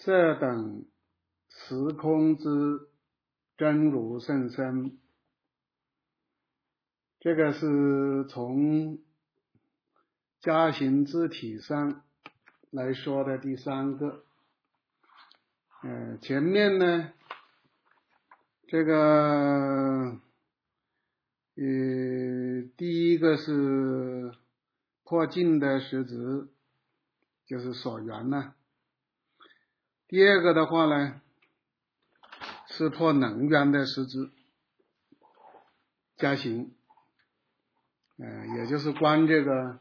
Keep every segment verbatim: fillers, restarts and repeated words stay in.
色等时空之真如甚深，这个是从加行之体上来说的第三个。呃，前面呢，这个呃，第一个是破尽的实质，就是所缘呢。第二个的话呢，是破能缘的实质，加行，呃，也就是观这个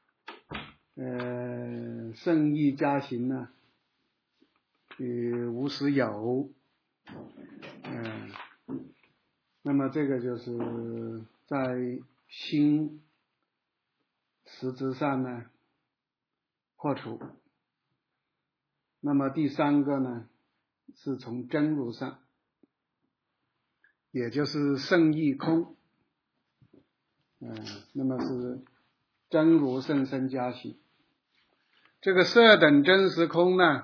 呃圣意加行呢，呃无实有，嗯、呃，那么这个就是在心实质上呢破除。那么第三个呢，是从真如上，也就是圣意空，嗯、呃，那么是真如甚深加行。这个色等真实空呢，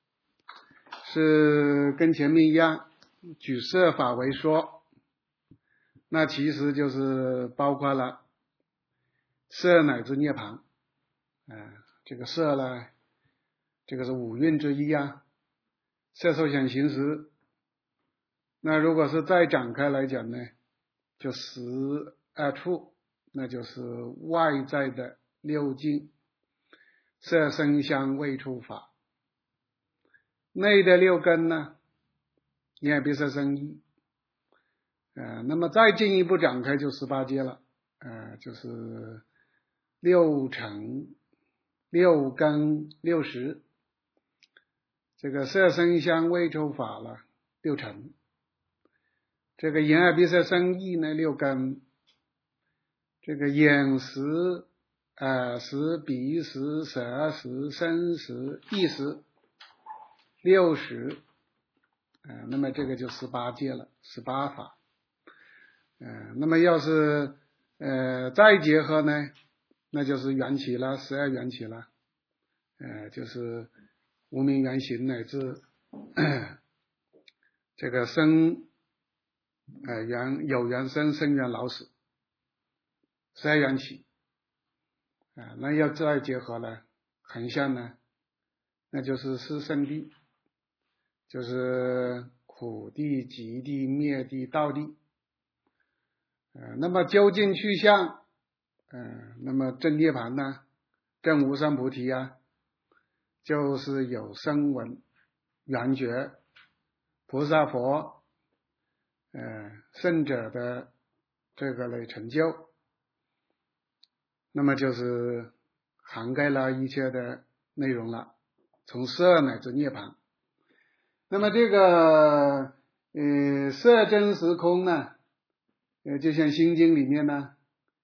是跟前面一样，举色法为说，那其实就是包括了色乃至涅槃，呃，这个色呢，这个是五蕴之一啊，色受想行识。那如果是再展开来讲呢，就十二处，那就是外在的六境，色声香味触法。内的六根呢，眼耳鼻舌身意，呃，那么再进一步展开就十八界了，呃，就是六尘、六根、六识，这个色声香味触法了，六尘，这个眼耳鼻舌身意呢，六根，这个眼识、耳识、鼻识、舌识、身识、意识，六识，呃，那么这个就十八界了，十八法。呃，那么要是呃再结合呢，那就是缘起了，十二缘起了，呃，就是无明缘行乃至这个生呃缘有缘生，生缘老死，十二缘起，啊、呃，那要再结合了横向呢，那就是四圣谛，就是苦谛、极谛、灭谛、道谛。呃，那么究竟去向，呃，那么正涅槃呢，正无上菩提啊，就是有声闻、缘觉、菩萨佛、呃圣者的这个类成就，那么就是涵盖了一切的内容了，从色乃至涅槃。那么这个呃色真实空呢，呃，就像心经里面呢，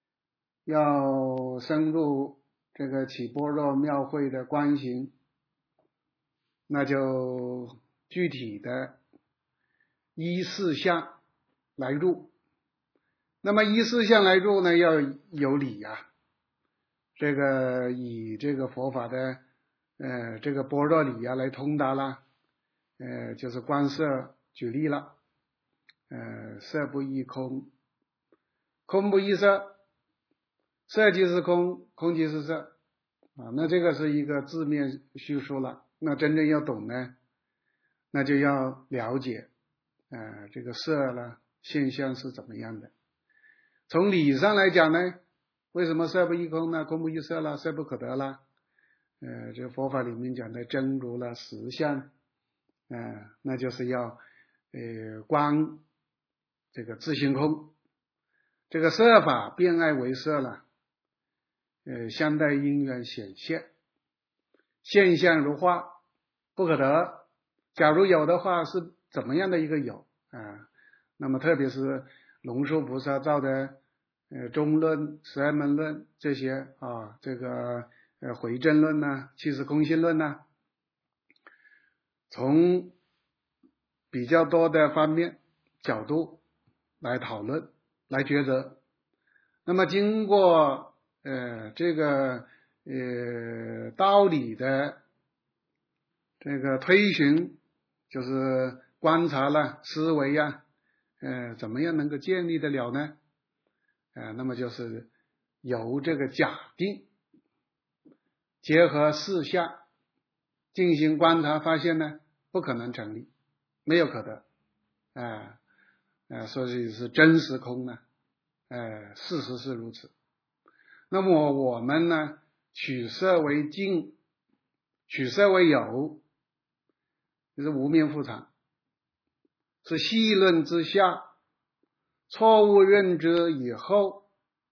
要深入这个起般若妙慧的观行，那就具体的依四相来入。那么依四相来入呢，要有理呀、啊，这个以这个佛法的呃这个般若理呀、啊、来通达啦，呃就是观色举例了，呃色不异空，空不异色，色即是空，空即是色啊，那这个是一个字面叙述了。那真正要懂呢，那就要了解呃这个色呢现象是怎么样的。从理上来讲呢，为什么色不异空呢？空不异色啦，色不可得啦？呃，这个佛法里面讲的真如啦、实相，呃，那就是要呃观这个自性空，这个色法变爱为色了，呃，相待因缘显现，现象如化，不可得。假如有的话，是怎么样的一个有啊、呃？那么特别是龙树菩萨造的呃中论、十二门论这些啊，这个呃回正论呐、气实空性论呐，从比较多的方面角度来讨论、来抉择。那么经过呃这个呃道理的这个推寻就是观察啦、思维呀、呃，怎么样能够建立得了呢？呃，那么就是由这个假定结合事项进行观察，发现呢不可能成立，没有可得，啊、呃呃，所以是真实空呢，呃，事实是如此。那么我们呢，取色为镜，取色为有，就是无名复常，是细论之下，错误认知以后，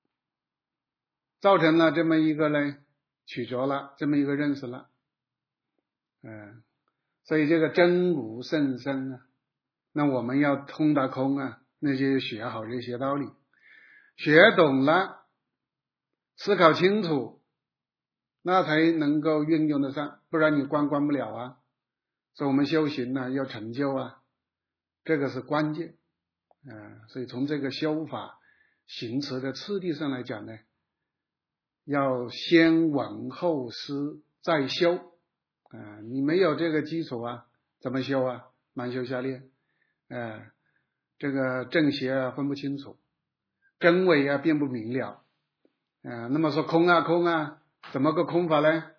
造成了这么一个呢取着了，这么一个认识了，嗯、呃，所以这个真如甚深啊，那我们要通达空啊，那就学好这些道理，学懂了，思考清楚，那才能够运用得上，不然你关关不了啊。所以我们修行呢要成就啊，这个是关键。呃、所以从这个修法行持的次第上来讲呢，要先闻后思再修啊、呃，你没有这个基础啊，怎么修啊？慢修下练，呃，这个正邪啊分不清楚，真伪啊并不明了，呃，那么说空啊空啊，怎么个空法呢？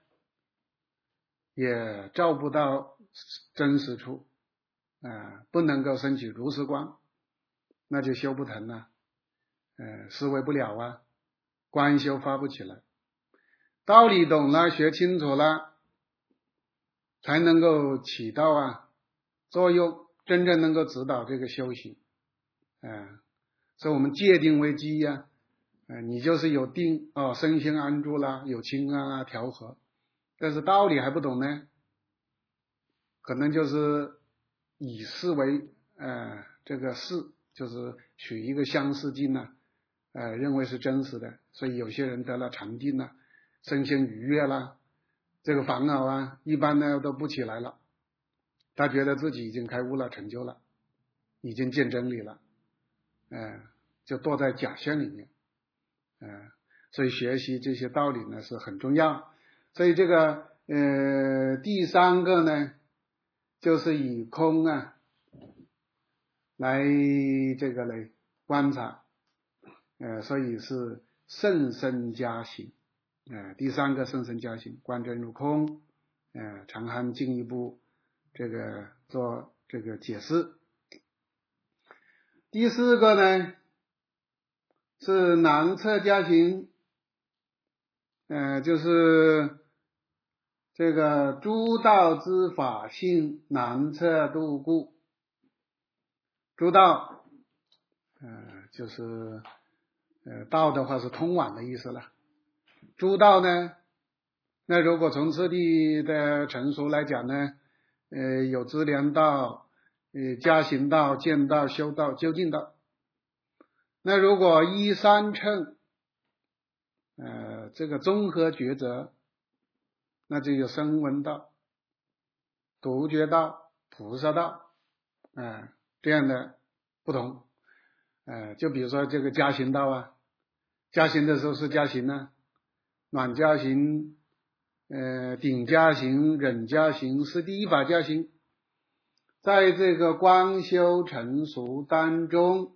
也照不到真实处，啊、呃，不能够升起如实观，那就修不成了，呃，思维不了啊，观修发不起来。道理懂了，学清楚了，才能够起到啊作用，真正能够指导这个修行。啊、呃，所以我们戒定为基呀、啊，呃，你就是有定哦，身心安住啦，有清安啊，调和。但是道理还不懂呢，可能就是以事为呃这个事，就是取一个相似境呢、啊，呃认为是真实的，所以有些人得了禅定了，身心愉悦啦，这个烦恼啊一般呢都不起来了，他觉得自己已经开悟了，成就了，已经见真理了，呃就堕在假象里面，呃所以学习这些道理呢是很重要。所以这个呃第三个呢就是以空啊来这个来观察，呃所以是甚深加行，呃第三个甚深加行，观真如空，呃长汉进一步这个做这个解释。第四个呢是难测加行，呃就是这个诸道之法性难测度故。诸道呃就是呃道的话是通往的意思了，诸道呢，那如果从次第的成熟来讲呢，呃有资粮道、呃加行道、见道、修道、究竟道。那如果依三乘呃这个综合抉择，那就有声闻道、独觉道、菩萨道，呃这样的不同。呃就比如说这个加行道啊，加行的时候是加行呢，暖加行、呃顶加行、忍加行是第一法加行，在这个观修成熟当中，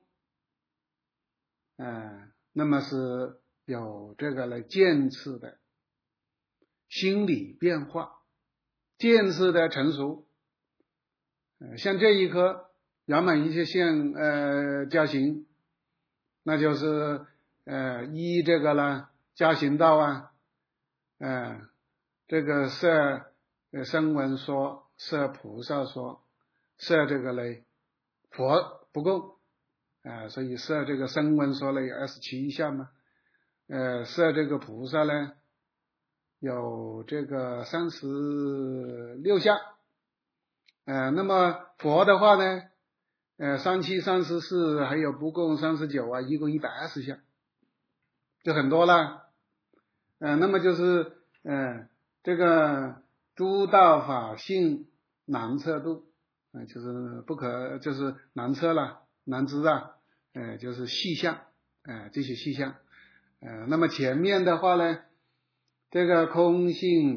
呃那么是有这个来渐次的心理变化，渐次的成熟。呃像这一颗圆满一切相呃加行，那就是呃依这个呢加行道啊，呃这个摄呃声闻说，摄菩萨说，摄这个嘞佛不够啊、呃，所以摄这个声闻说了有二十七项嘛，呃摄这个菩萨呢有这个三十六项，呃那么佛的话呢，呃三七三十四还有不共三十九啊，一共一百二十项，就很多了。呃那么就是呃这个诸道法性难测度，呃就是不可就是难测了，难知啊，呃就是细项，呃这些细项。呃那么前面的话呢，这个空性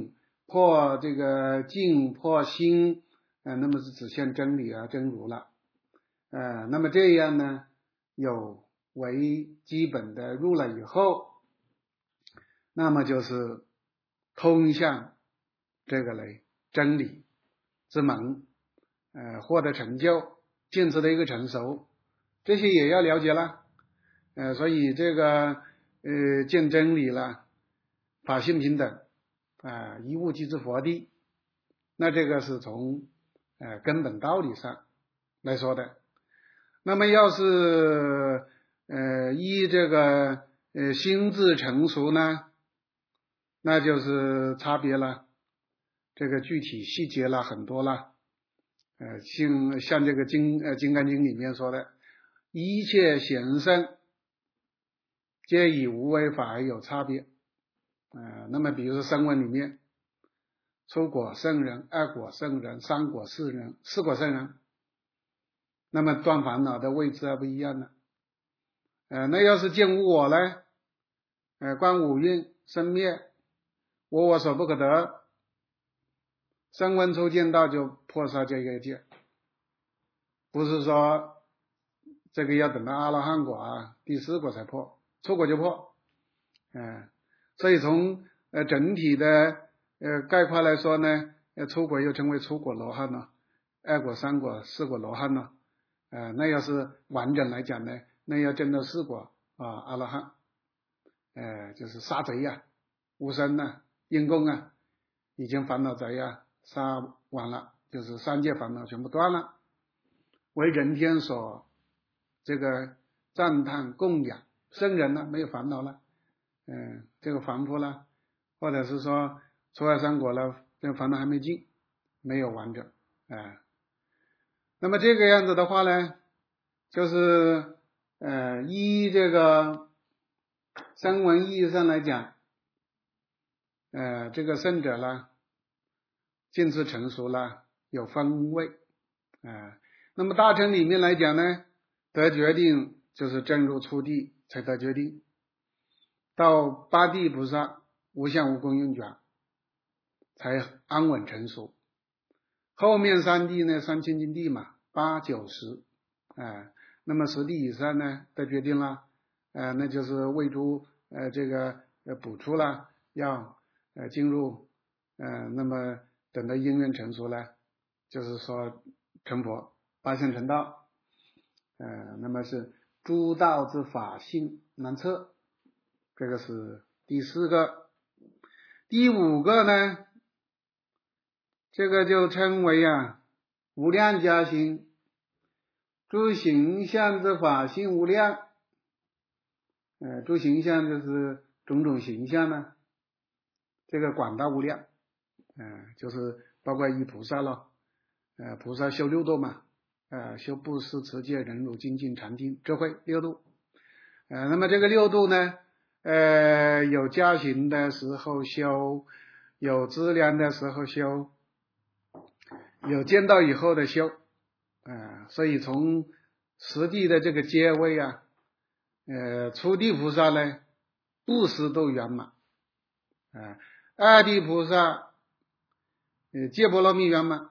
破这个境破心，呃，那么是指现真理啊真如了，呃，那么这样呢，有为基本的入了以后，那么就是通向这个嘞真理之门，呃，获得成就，见识的一个成熟，这些也要了解了，呃，所以这个呃见真理了，法性平等啊、呃，一物即知佛地，那这个是从呃根本道理上来说的。那么要是呃依这个呃心智成熟呢，那就是差别了，这个具体细节了很多了，呃像像这个金呃金刚经里面说的，一切贤圣皆以无为法而有差别，呃那么比如说声闻里面，初果圣人、二果圣人、三果圣人、四果圣人，那么断烦恼的位置还不一样呢。呃，那要是见无我呢？呃，观五蕴生灭，我我所不可得，声闻初见道就破杀这个戒，不是说这个要等到阿罗汉果啊，第四果才破，初果就破。嗯、呃，所以从呃整体的呃概括来说呢，呃初果又称为初果罗汉了，二果、三果、四果罗汉了。呃，那要是完整来讲呢，那要证到四果啊阿罗汉，呃，就是杀贼呀、啊、无生啊、因供啊，已经烦恼贼啊杀完了，就是三界烦恼全部断了，为人天所这个赞叹供养，圣人呢没有烦恼了，嗯、呃，这个凡夫了，或者是说初二三果了，这个烦恼还没尽，没有完整啊、呃。那么这个样子的话呢，就是呃依这个声闻意义上来讲，呃这个圣者呢见识成熟了，有分位啊、呃。那么大乘里面来讲呢，得决定就是正入初地才得决定，到八地菩萨无相无功用觉才安稳成熟，后面三地呢三清净地嘛，八九十啊，那么十地以上呢得决定了，呃那就是为诸呃这个呃补出了，要呃进入呃那么等到因缘成熟了，就是说成佛八相成道，呃那么是诸道之法性难测，这个是第四个。第五个呢，这个就称为啊无量加行，诸形象之法性无量，呃诸形象就是种种形象呢，这个广大无量，呃就是包括一菩萨了，呃菩萨修六度嘛，呃修布施持戒忍辱精进禅定智慧六度，呃那么这个六度呢，呃有加行的时候修，有资粮的时候修，有见到以后的修，呃所以从实际的这个阶位啊，呃初地菩萨呢布施都圆满，啊、呃、二地菩萨呃戒波罗蜜圆满，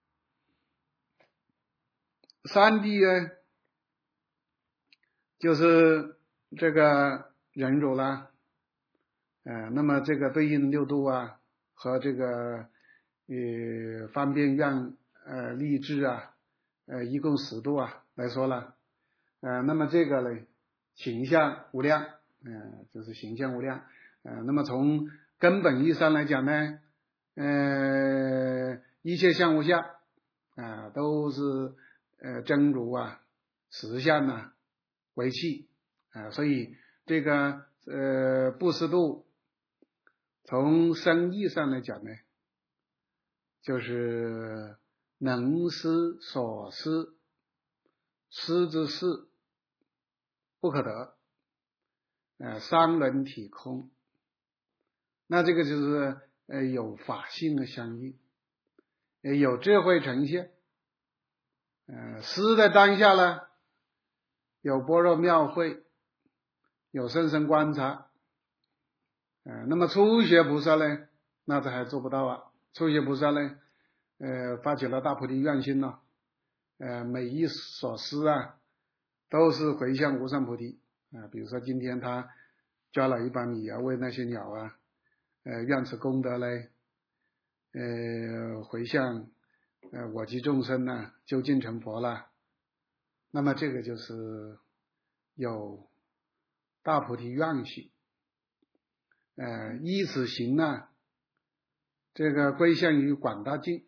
三地呢就是这个忍辱啦，呃那么这个对应六度啊和这个呃方便愿呃立志啊呃一共十度啊来说了，呃那么这个呢形象无量，呃就是形象无量，呃那么从根本意义上来讲呢，呃一切相无相啊、呃、都是呃真如啊实相啊为器啊、呃、所以这个呃布施度从深义上来讲呢，就是能施所施，施之事不可得，呃三轮体空，那这个就是呃有法性的相应，呃有智慧呈现，呃施的当下呢有般若妙慧，有甚深观察，呃那么初学菩萨呢那这还做不到啊。初学菩萨呢，呃，发起了大菩提愿心呢，呃，每一所思啊，都是回向无上菩提啊。比如说今天他抓了一把米啊，喂那些鸟啊，呃，愿此功德嘞，呃，回向呃我及众生呢，究竟成佛了。那么这个就是有大菩提愿心，呃，依此行呢，这个归向于广大境，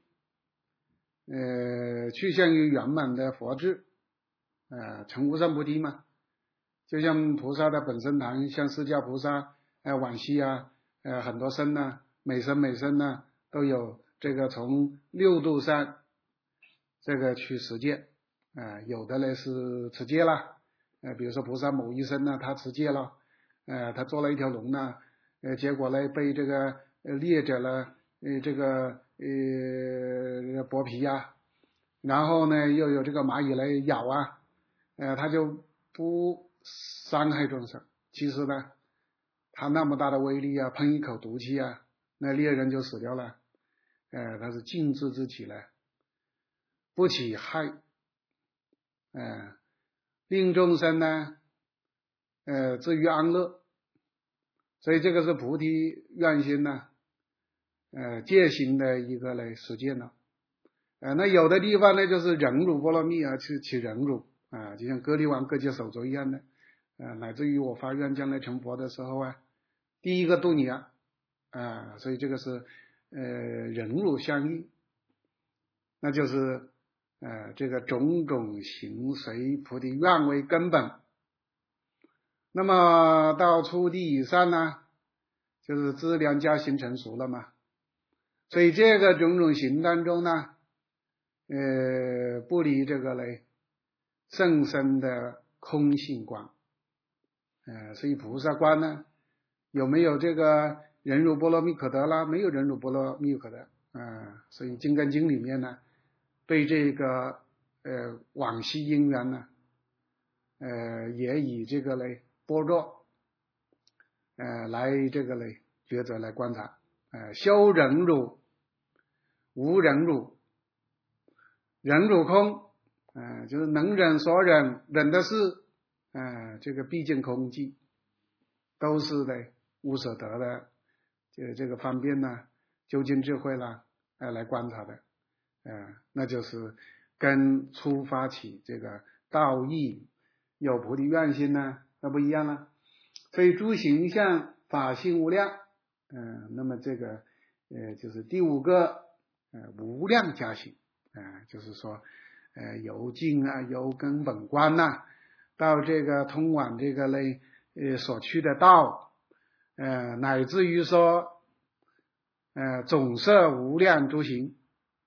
呃，去向于圆满的佛智，呃，成无上菩提嘛。就像菩萨的本生堂，像释迦菩萨、呃往昔啊，呃很多生呢，每生每生呢，都有这个从六度上这个去实践，啊、呃，有的呢是持戒了，呃，比如说菩萨某一生呢，他持戒了，呃，他做了一条龙呢，呃，结果呢被这个呃猎者呢，呃这个呃剥皮呀、啊，然后呢又有这个蚂蚁来咬啊，呃，他就不伤害众生。其实呢，他那么大的威力啊，喷一口毒气啊，那猎人就死掉了。呃，他是禁制自己呢，不起害，呃，令众生呢，呃，至于安乐。所以这个是菩提愿心呢，呃，戒行的一个来实践了。呃，那有的地方呢，就是忍辱波罗蜜啊，去去忍辱啊、呃，就像割地王割截手镯一样的，呃，乃至于我发愿将来成佛的时候啊，第一个度你啊，啊、呃，所以这个是呃忍辱相应，那就是呃这个种种行随菩提愿为根本。那么到初地以上呢，就是资粮加行成熟了嘛。所以这个种种行当中呢，呃，不离这个嘞甚深的空性观，呃，所以菩萨观呢，有没有这个忍辱波罗蜜可得啦？没有忍辱波罗蜜可得啊、呃。所以《金刚经》里面呢，对这个呃往昔因缘呢，呃，也以这个嘞般若，呃，来这个嘞抉择来观察，呃，修忍辱，无忍辱。忍辱空，呃，就是能忍所忍，忍的是，呃，这个毕竟空寂，都是的无所得的，这这个方便呢，究竟智慧啦，呃，来观察的，呃，那就是跟初发起这个道义有菩提愿心呢，那不一样了。所以诸行相法性无量，嗯、呃，那么这个呃就是第五个呃无量加行。呃，就是说，呃，由境啊，由根本观呐、啊，到这个通往这个类呃所去的道，呃，乃至于说，呃，总摄无量诸行，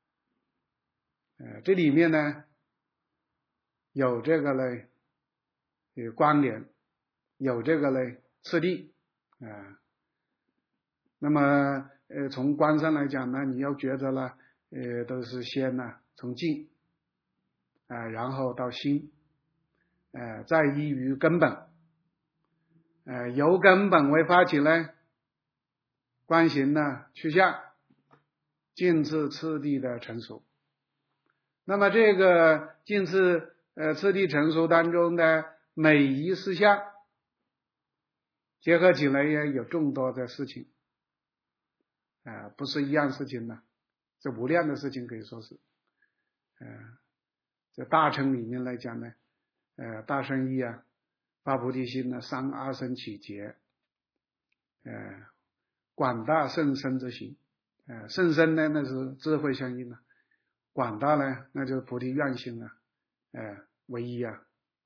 呃，这里面呢有这个类有关联，有这个类次第啊、呃。那么呃，从观上来讲呢，你要觉得了，呃，都是先呢、啊、从境。啊、呃，然后到心，呃，再依于根本，呃，由根本为发起呢，观行呢趋向，尽次次第的成熟。那么这个尽次呃次第成熟当中的每一事项，结合起来也有众多的事情，啊、呃，不是一样事情呢，这无量的事情可以说是，呃，这大乘里面来讲呢。呃，大乘义啊，发菩提心呢，伤阿僧祇劫，呃，广大甚深之行，呃，甚深呢，那是智慧相应啊，广大呢，那就是菩提愿心啊，呃，唯一啊。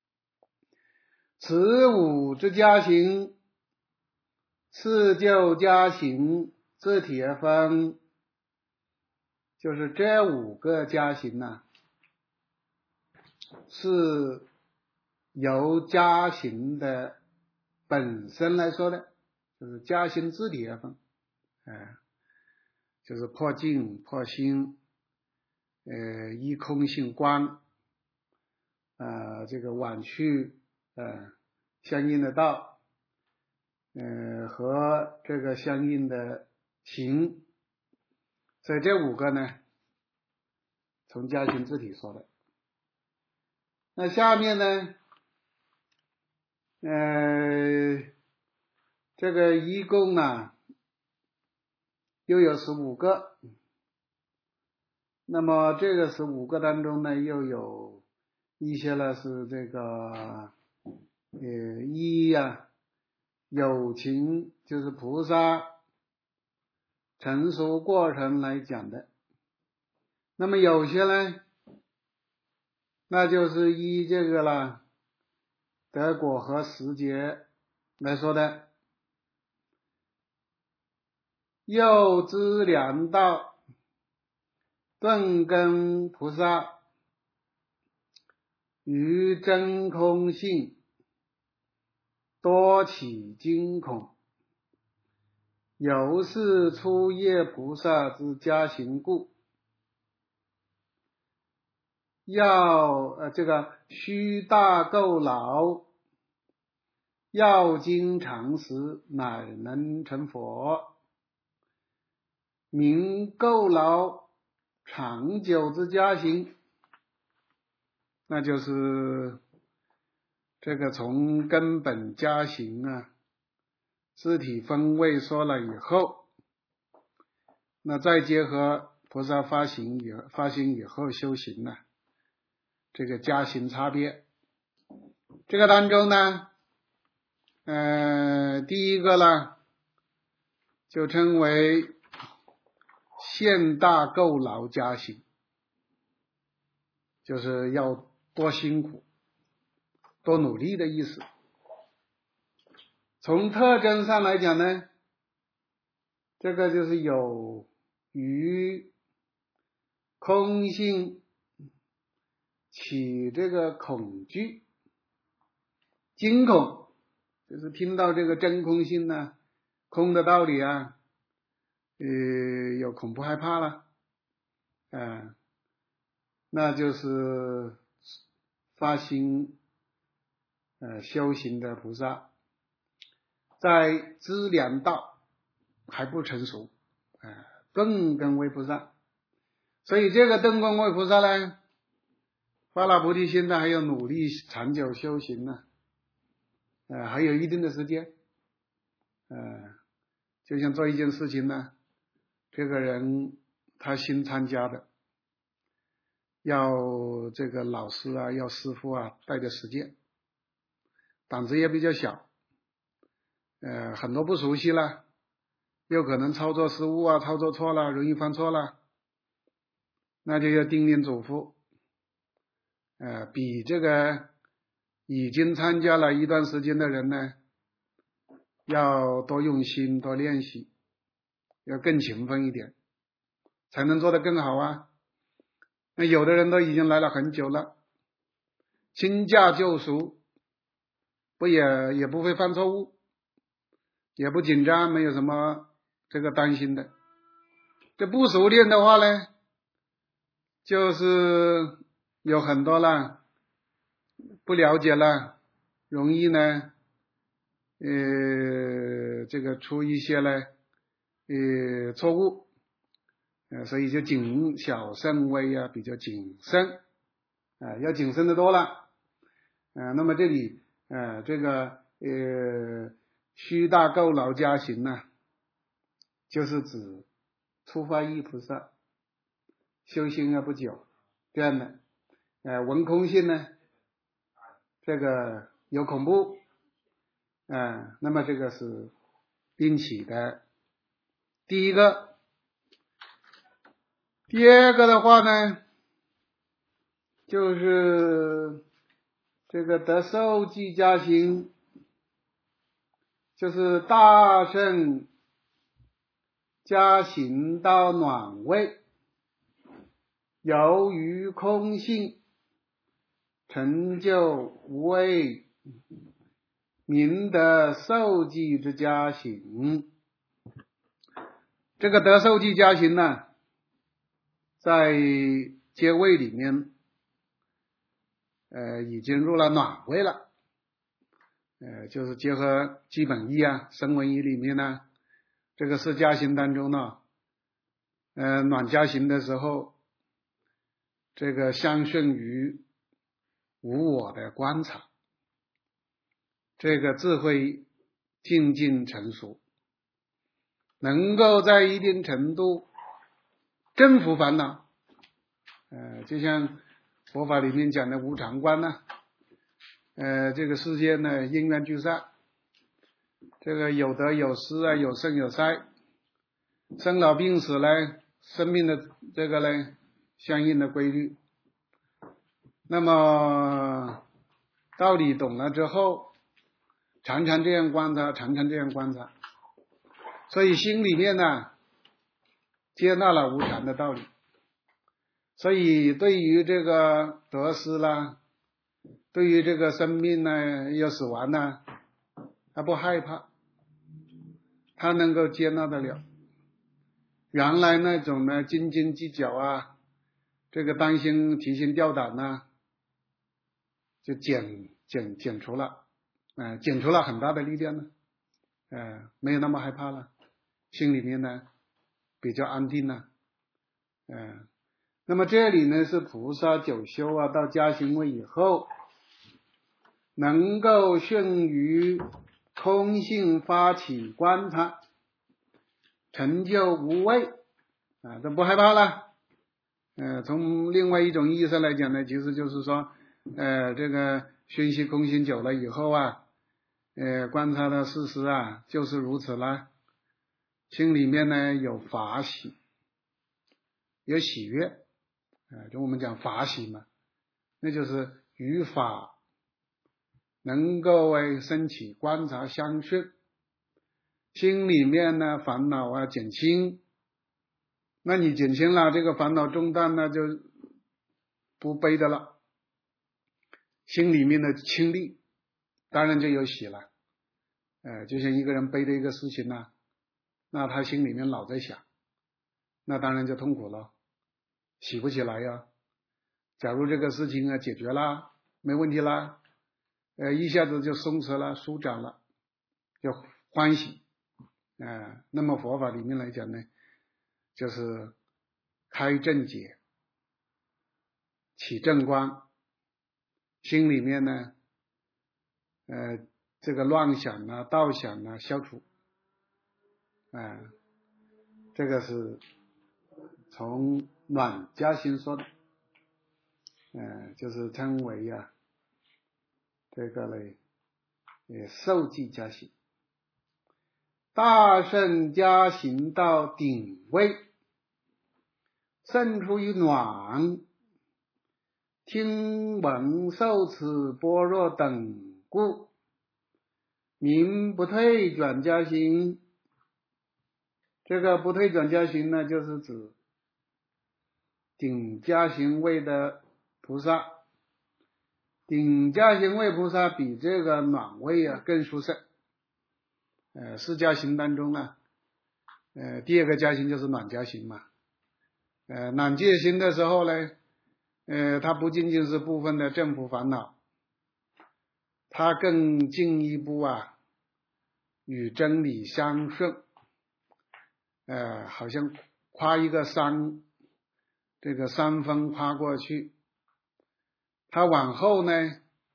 此五之加行，次就加行之铁分，就是这五个加行呢、啊，是由加行的本身来说的，就是加行之铁分，呃，就是破境破心，呃，依空性观，呃，这个往去呃相应的道，呃和这个相应的行， 所以这五个呢，从家行字体说的。那下面呢，呃，这个一共啊又有十五个。那么这个十五个当中呢，又有一些呢是这个呃一呀，有情就是菩萨成熟过程来讲的。那么有些呢，那就是依这个了得果和时节来说的。又知良道顿根菩萨于真空性多起惊恐，由是初业菩萨之家行故。要呃这个须大垢劳，要经常时，乃能成佛。名垢劳长久之家行，那就是这个从根本家行啊，字体分位说了以后，那再结合菩萨发行以发行以后修行呢，这个家行差别。这个当中呢，呃，第一个呢，就称为现大垢劳家行，就是要多辛苦多努力的意思。从特征上来讲呢，这个就是有于空性起这个恐惧，惊恐就是听到这个真空性呢，空的道理啊，呃，有恐怖害怕了，呃，那就是发心呃修行的菩萨，在知良道还不成熟，呃，顿根为菩萨。所以这个顿根为菩萨呢，发了菩提心呢，还要努力长久修行呢，呃，还有一定的时间，呃，就像做一件事情呢，这个人他新参加的，要这个老师啊，要师傅啊带着实践，胆子也比较小，呃，很多不熟悉了，又可能操作失误啊，操作错了，容易犯错了，那就要叮咛嘱咐，呃，比这个已经参加了一段时间的人呢，要多用心多练习，要更勤奋一点，才能做得更好啊。那有的人都已经来了很久了，轻驾就熟，不也也不会犯错误，也不紧张，没有什么这个担心的。这不熟练的话呢，就是有很多了，不了解了，容易呢呃这个出一些呢呃错误，呃所以就谨小慎微啊，比较谨慎啊、呃，要谨慎的多了。呃那么这里呃这个呃须大垢劳家行呢，就是指初发意菩萨修行啊不久这样的，呃闻空性呢，这个有恐怖，呃那么这个是并起的第一个。第二个的话呢，就是这个得受记家行，就是大乘家行到暖位，由于空性成就无畏，名得受记之家行。这个得受记家行呢，在阶位里面呃已经入了暖位了，呃就是结合基本义啊声闻义里面呢，这个是家行当中呢呃暖家行的时候，这个相顺于无我的观察，这个智慧渐渐成熟，能够在一定程度征服烦恼。呃，就像佛法里面讲的无常观呢、啊，呃，这个世界呢因缘聚散，这个有得有失啊，有盛有衰，生老病死呢，生命的这个呢相应的规律。那么道理懂了之后，常常这样观察，常常这样观察，所以心里面呢接纳了无常的道理，所以对于这个得失啦，对于这个生命呢要死亡呢，他不害怕，他能够接纳得了。原来那种呢斤斤计较啊，这个担心提心吊胆呢，就减减减除了，呃，减除了很大的力量呢，呃，没有那么害怕了，心里面呢比较安定了，呃，那么这里呢是菩萨九修啊，到加行位以后，能够顺于空性发起观察，成就无畏啊，这不害怕了。呃，从另外一种意义上来讲呢，其实就是说，呃，这个熏习空性久了以后啊，呃，观察的事实啊，就是如此啦。心里面呢有法喜，有喜悦，啊、呃，就我们讲法喜嘛，那就是与法能够为升起观察相顺，心里面呢烦恼啊减轻。那你减轻了这个烦恼重担呢，就不背的了，心里面的轻利，当然就有喜了。呃，就像一个人背的一个事情呢、啊，那他心里面老在想，那当然就痛苦了，喜不起来呀。假如这个事情啊解决了，没问题啦，呃，一下子就松弛了，舒展了，就欢喜。呃，那么佛法里面来讲呢，就是开正解，起正观，心里面呢，呃，这个乱想啊、倒想啊消除，啊、呃，这个是从暖家行说的，呃，就是称为啊，这个嘞，也受记家行，大圣家行到顶位，胜出于暖。听闻受持般若等故，名不退转家行。这个不退转家行呢，就是指顶家行位的菩萨。顶家行位菩萨比这个暖位啊更殊胜。呃，四家行当中呢，呃，第二个家行就是暖家行嘛。呃，暖家行的时候呢，呃，它不仅仅是部分的政府烦恼，它更进一步啊，与真理相顺。呃，好像跨一个山，这个山峰跨过去，它往后呢，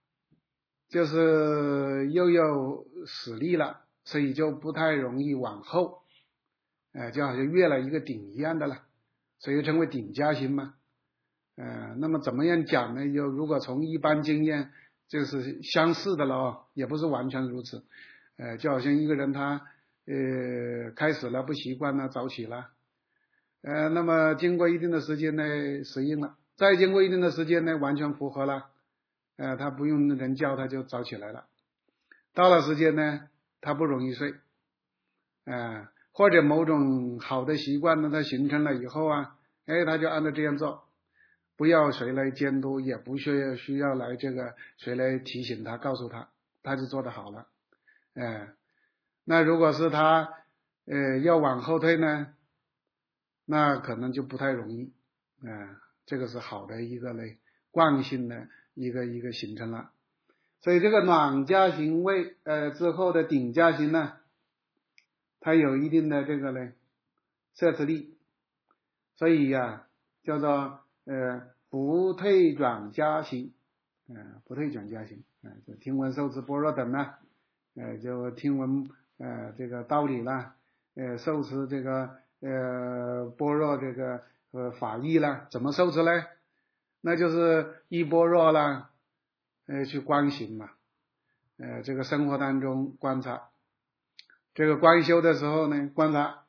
就是又有实力了，所以就不太容易往后，呃，就好像越了一个顶一样的了，所以称为顶家行嘛。呃，那么怎么样讲呢？就如果从一般经验，就是相似的了哦，也不是完全如此。呃，就好像一个人他呃开始了不习惯了，早起了，呃，那么经过一定的时间呢适应了，再经过一定的时间呢完全符合了，呃，他不用人叫他就早起来了。到了时间呢，他不容易睡，呃，或者某种好的习惯呢，他形成了以后啊，哎，他就按照这样做。不要谁来监督，也不需要需要来这个谁来提醒他，告诉他，他就做得好了。呃，那如果是他呃要往后退呢，那可能就不太容易。呃，这个是好的一个嘞惯性的一个一个形成了。所以这个暖家行位呃之后的顶家行呢，它有一定的这个嘞摄持力。 所以呀、啊，叫做呃不退转加行，呃不退转加行，呃就听闻受持般若等呢，呃就听闻呃这个道理啦，呃受持这个呃般若这个呃法义啦，怎么受持呢？那就是依般若啦，呃去观行嘛，呃这个生活当中观察，这个观修的时候呢，观察。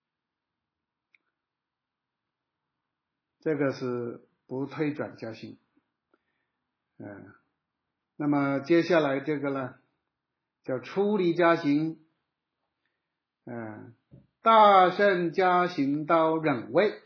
这个是不退转加行，嗯、呃，那么接下来这个呢，叫出离加行，嗯、呃，大圣加行到忍位，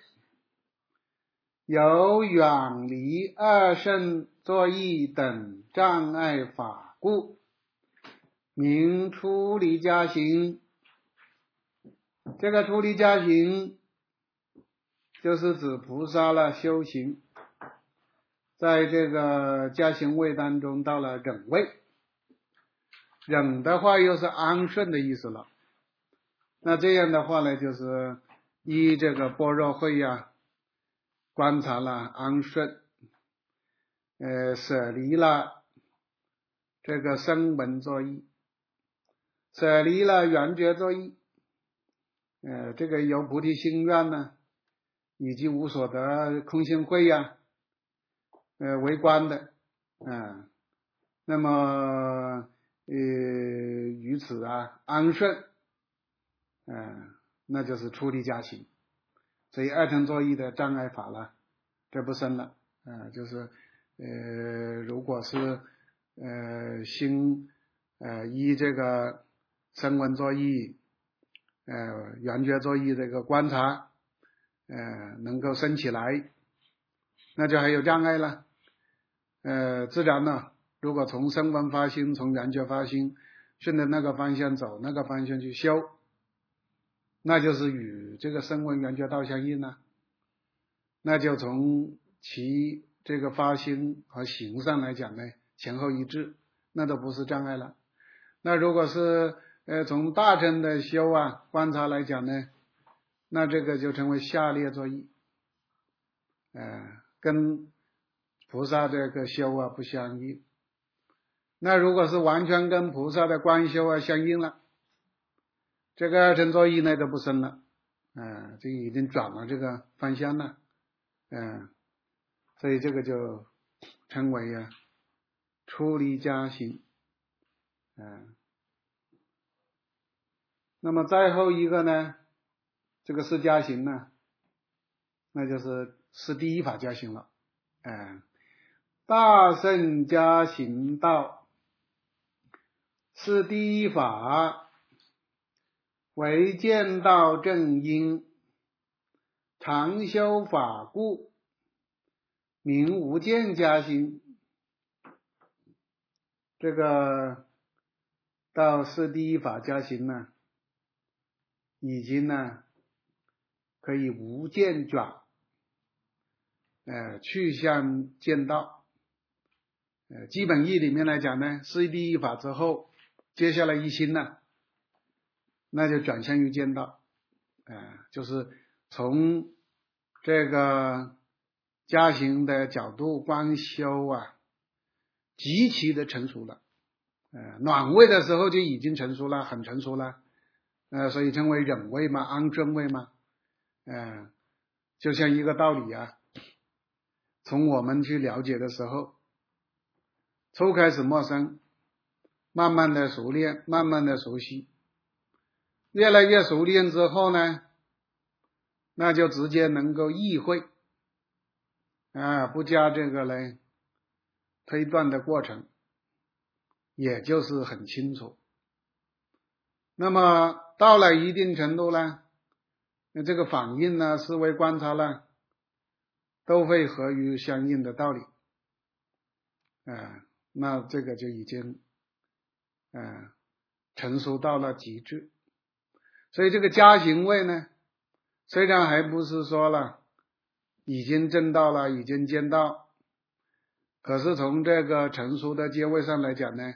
由远离二圣作意等障碍法故，名出离加行。这个出离加行就是指菩萨了修行，在这个加行位当中到了忍位，忍的话又是安顺的意思了。那这样的话呢，就是依这个般若会呀、啊，观察了安顺，呃，舍离了这个声闻作意，舍离了缘觉作意，呃，这个由菩提心愿呢，以及无所得空性慧呀、啊，呃，为观的，啊、呃，那么呃，于此啊安顺，嗯、呃，那就是出离加行，所以二乘作意的障碍法了，这不生了，啊、呃，就是呃，如果是呃心呃依这个声闻作意，呃缘觉作意这个观察，呃能够升起来，那就还有障碍了，呃自然呢，如果从声闻发心，从缘觉发心，顺着那个方向走，那个方向去修，那就是与这个声闻缘觉道相应了，那就从其这个发心和行上来讲呢，前后一致，那都不是障碍了。那如果是呃从大乘的修啊观察来讲呢，那这个就成为下列作意，呃跟菩萨这个修啊不相应。那如果是完全跟菩萨的观修啊相应了，这个二乘作意呢都不生了，呃这已经转了这个方向了，嗯、呃，所以这个就称为啊出离加行，嗯、呃，那么再后一个呢，这个是加行呢，那就是是第一法加行了，嗯、呃，大圣加行道是第一法，为见道正因，常修法故，名无间加行。这个到是第一法加行呢，已经呢可以无间转，呃去向见道。呃基本义里面来讲呢，是第一法之后，接下来一心呢，那就转向于见道，呃就是从这个加行的角度观修啊，极其的成熟了，呃暖位的时候就已经成熟了，很成熟了，呃所以称为忍位嘛，安顺位嘛，呃就像一个道理啊，从我们去了解的时候，初开始陌生，慢慢的熟练，慢慢的熟悉，越来越熟练之后呢，那就直接能够意会啊，不加这个来推断的过程，也就是很清楚。那么到了一定程度呢，那这个反应呢，思维观察呢，都会合于相应的道理，啊，那这个就已经啊成熟到了极致。所以这个加行位呢，虽然还不是说了已经证到了，已经见到，可是从这个成熟的阶位上来讲呢，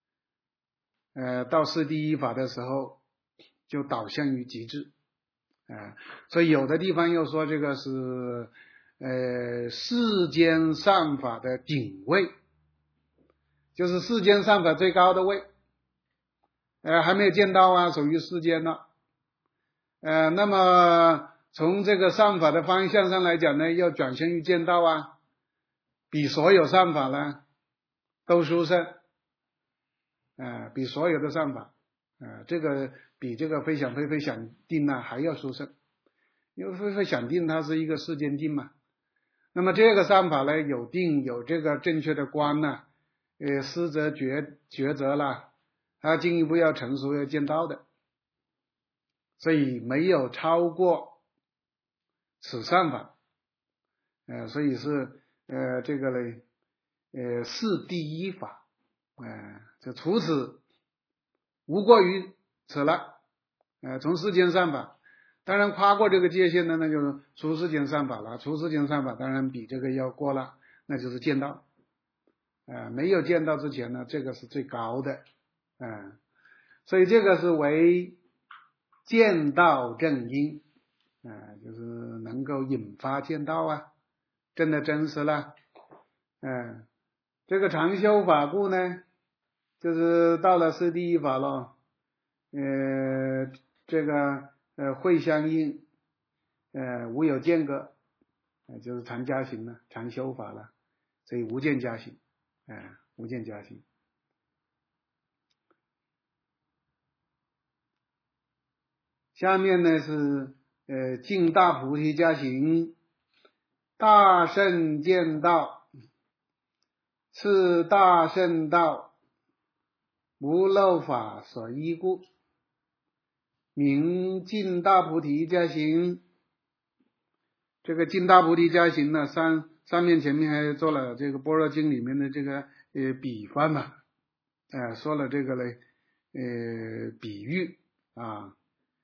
呃，到是第一法的时候就导向于极致， 呃，所以有的地方又说这个是呃世间善法的顶位，就是世间善法最高的位，呃还没有见到啊，属于世间了。呃那么从这个善法的方向上来讲呢，要转生于见道啊，比所有善法呢都殊胜，呃比所有的善法呃这个比这个非想非非想定呢还要殊胜，因为非非想定它是一个世间定嘛。那么这个善法呢，有定，有这个正确的观呢，呃思则觉抉择了，它进一步要成熟要见道的，所以没有超过此善法，呃所以是呃这个呢呃是第一法，呃就除此无过于此了，呃从世间善法。当然跨过这个界限的，那就是出世间善法了。出世间善法当然比这个要过了，那就是见道。呃，没有见道之前呢，这个是最高的，嗯、呃，所以这个是为见道正因，呃，就是能够引发见道啊，真的真实了，嗯、呃，这个常修法故呢，就是到了是第一法了，呃，这个。呃，会相应，呃，无有间隔，呃，就是常加行了，常修法了，所以无间加行，呃，无间加行。下面呢是呃净大菩提加行，大圣见道，是大圣道，无漏法所依故，名净大菩提加行。这个净大菩提加行呢，上上面前面还做了这个般若经里面的这个呃比方嘛，呃说了这个呢呃比喻啊，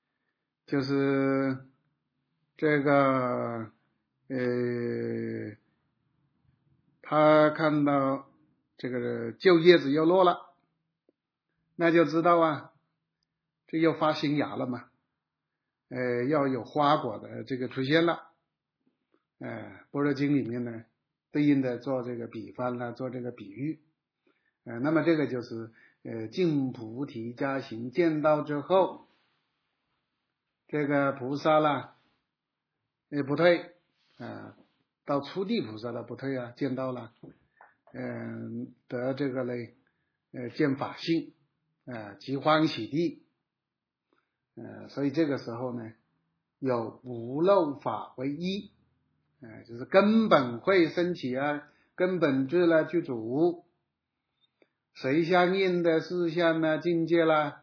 就是这个呃他看到这个旧叶子又落了，那就知道啊，这又发新芽了嘛，呃要有花果的这个出现了。呃，般若经里面呢，对应的做这个比方呢，做这个比喻，呃，那么这个就是呃净菩提加行见道之后，这个菩萨啦，也不退，啊、呃，到初地菩萨了不退啊，见到了，嗯、呃，得这个嘞，呃，见法性，啊、呃，即欢喜地，呃，所以这个时候呢，有无漏法为一。呃、就是根本会升起啊，根本智了具足，谁相应的事项呢，境界啦，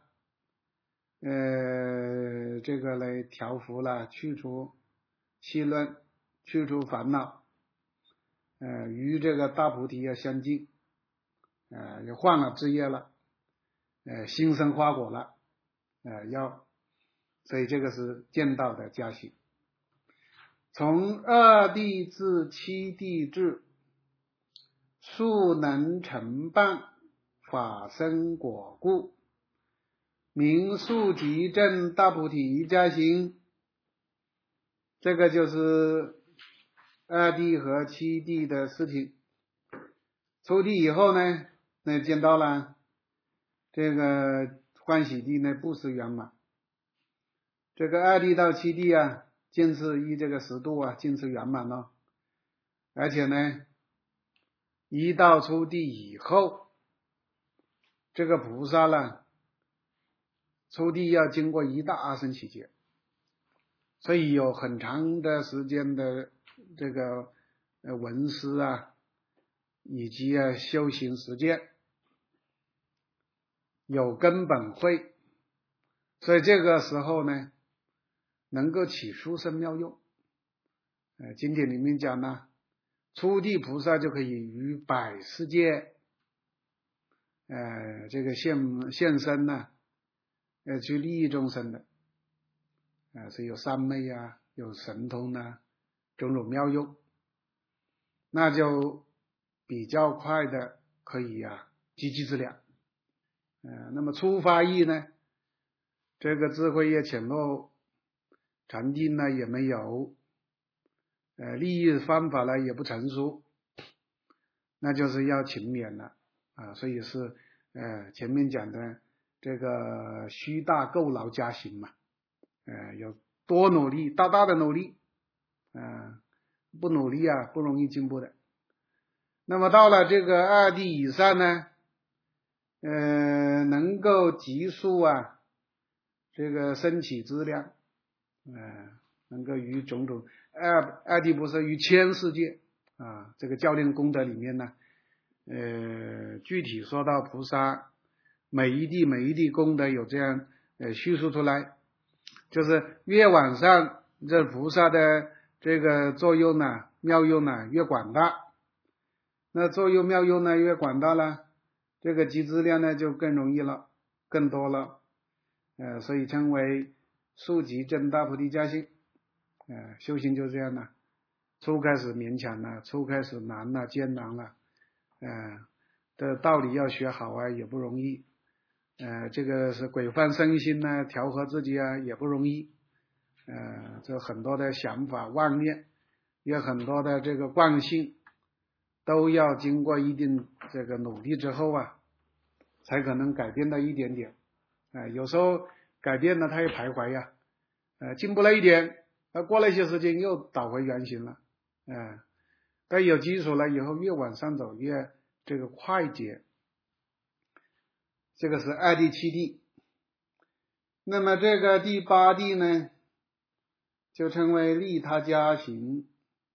呃，这个来调伏了，去除气论，去除烦恼，呃，与这个大菩提要相近，呃，又换了枝叶了，呃，新生花果了，呃，要，所以这个是见道的加行。从二地至七地至，速能成办，法身果故，名速即证大菩提加行。这个就是二地和七地的事情。初地以后呢，那见到了这个欢喜地呢不是圆满，这个二地到七地啊，尽是依这个十度啊，尽是圆满了。而且呢，一到初地以后，这个菩萨呢，初地要经过一大阿僧祇劫，所以有很长的时间的这个呃闻思啊，以及啊修行实践，有根本慧，所以这个时候呢，能够起殊胜妙用。呃，经典里面讲呢，初地菩萨就可以于百世界，呃，这个现现身呢，呃，去利益众生的，呃，是有三昧啊，有神通啊，种种妙用，那就比较快的可以啊积积资粮。呃，那么初发意呢，这个智慧越浅薄， 禅定呢也没有，呃，利益方法呢也不成熟，那就是要勤勉了啊。所以是呃前面讲的这个须大够劳加行嘛，呃，有多努力，大大的努力，呃，不努力啊不容易进步的。那么到了这个二地以上呢，呃，能够急速啊，这个升起资粮，呃，能够于种种二二地菩萨于千世界啊，这个教练功德里面呢，呃，具体说到菩萨每一地每一地功德有这样呃叙述出来，就是越往上，这菩萨的这个作用呢、妙用呢越广大。那作用妙用呢越广大了，这个集资量呢就更容易了，更多了，呃，所以称为速集正大菩提加行。呃，修行就这样了，初开始勉强了，初开始难了，艰难了，呃，的道理要学好啊也不容易，呃，这个是规范身心呢，调和自己啊也不容易，呃，这很多的想法妄念，有很多的这个惯性。都要经过一定这个努力之后啊，才可能改变到一点点。呃、有时候改变了，它也徘徊呀，呃，进步了一点，呃，过了一些时间又倒回原形了。呃，但有基础了以后，越往上走越这个快捷。这个是二地七地。那么这个第八地呢，就称为利他加行。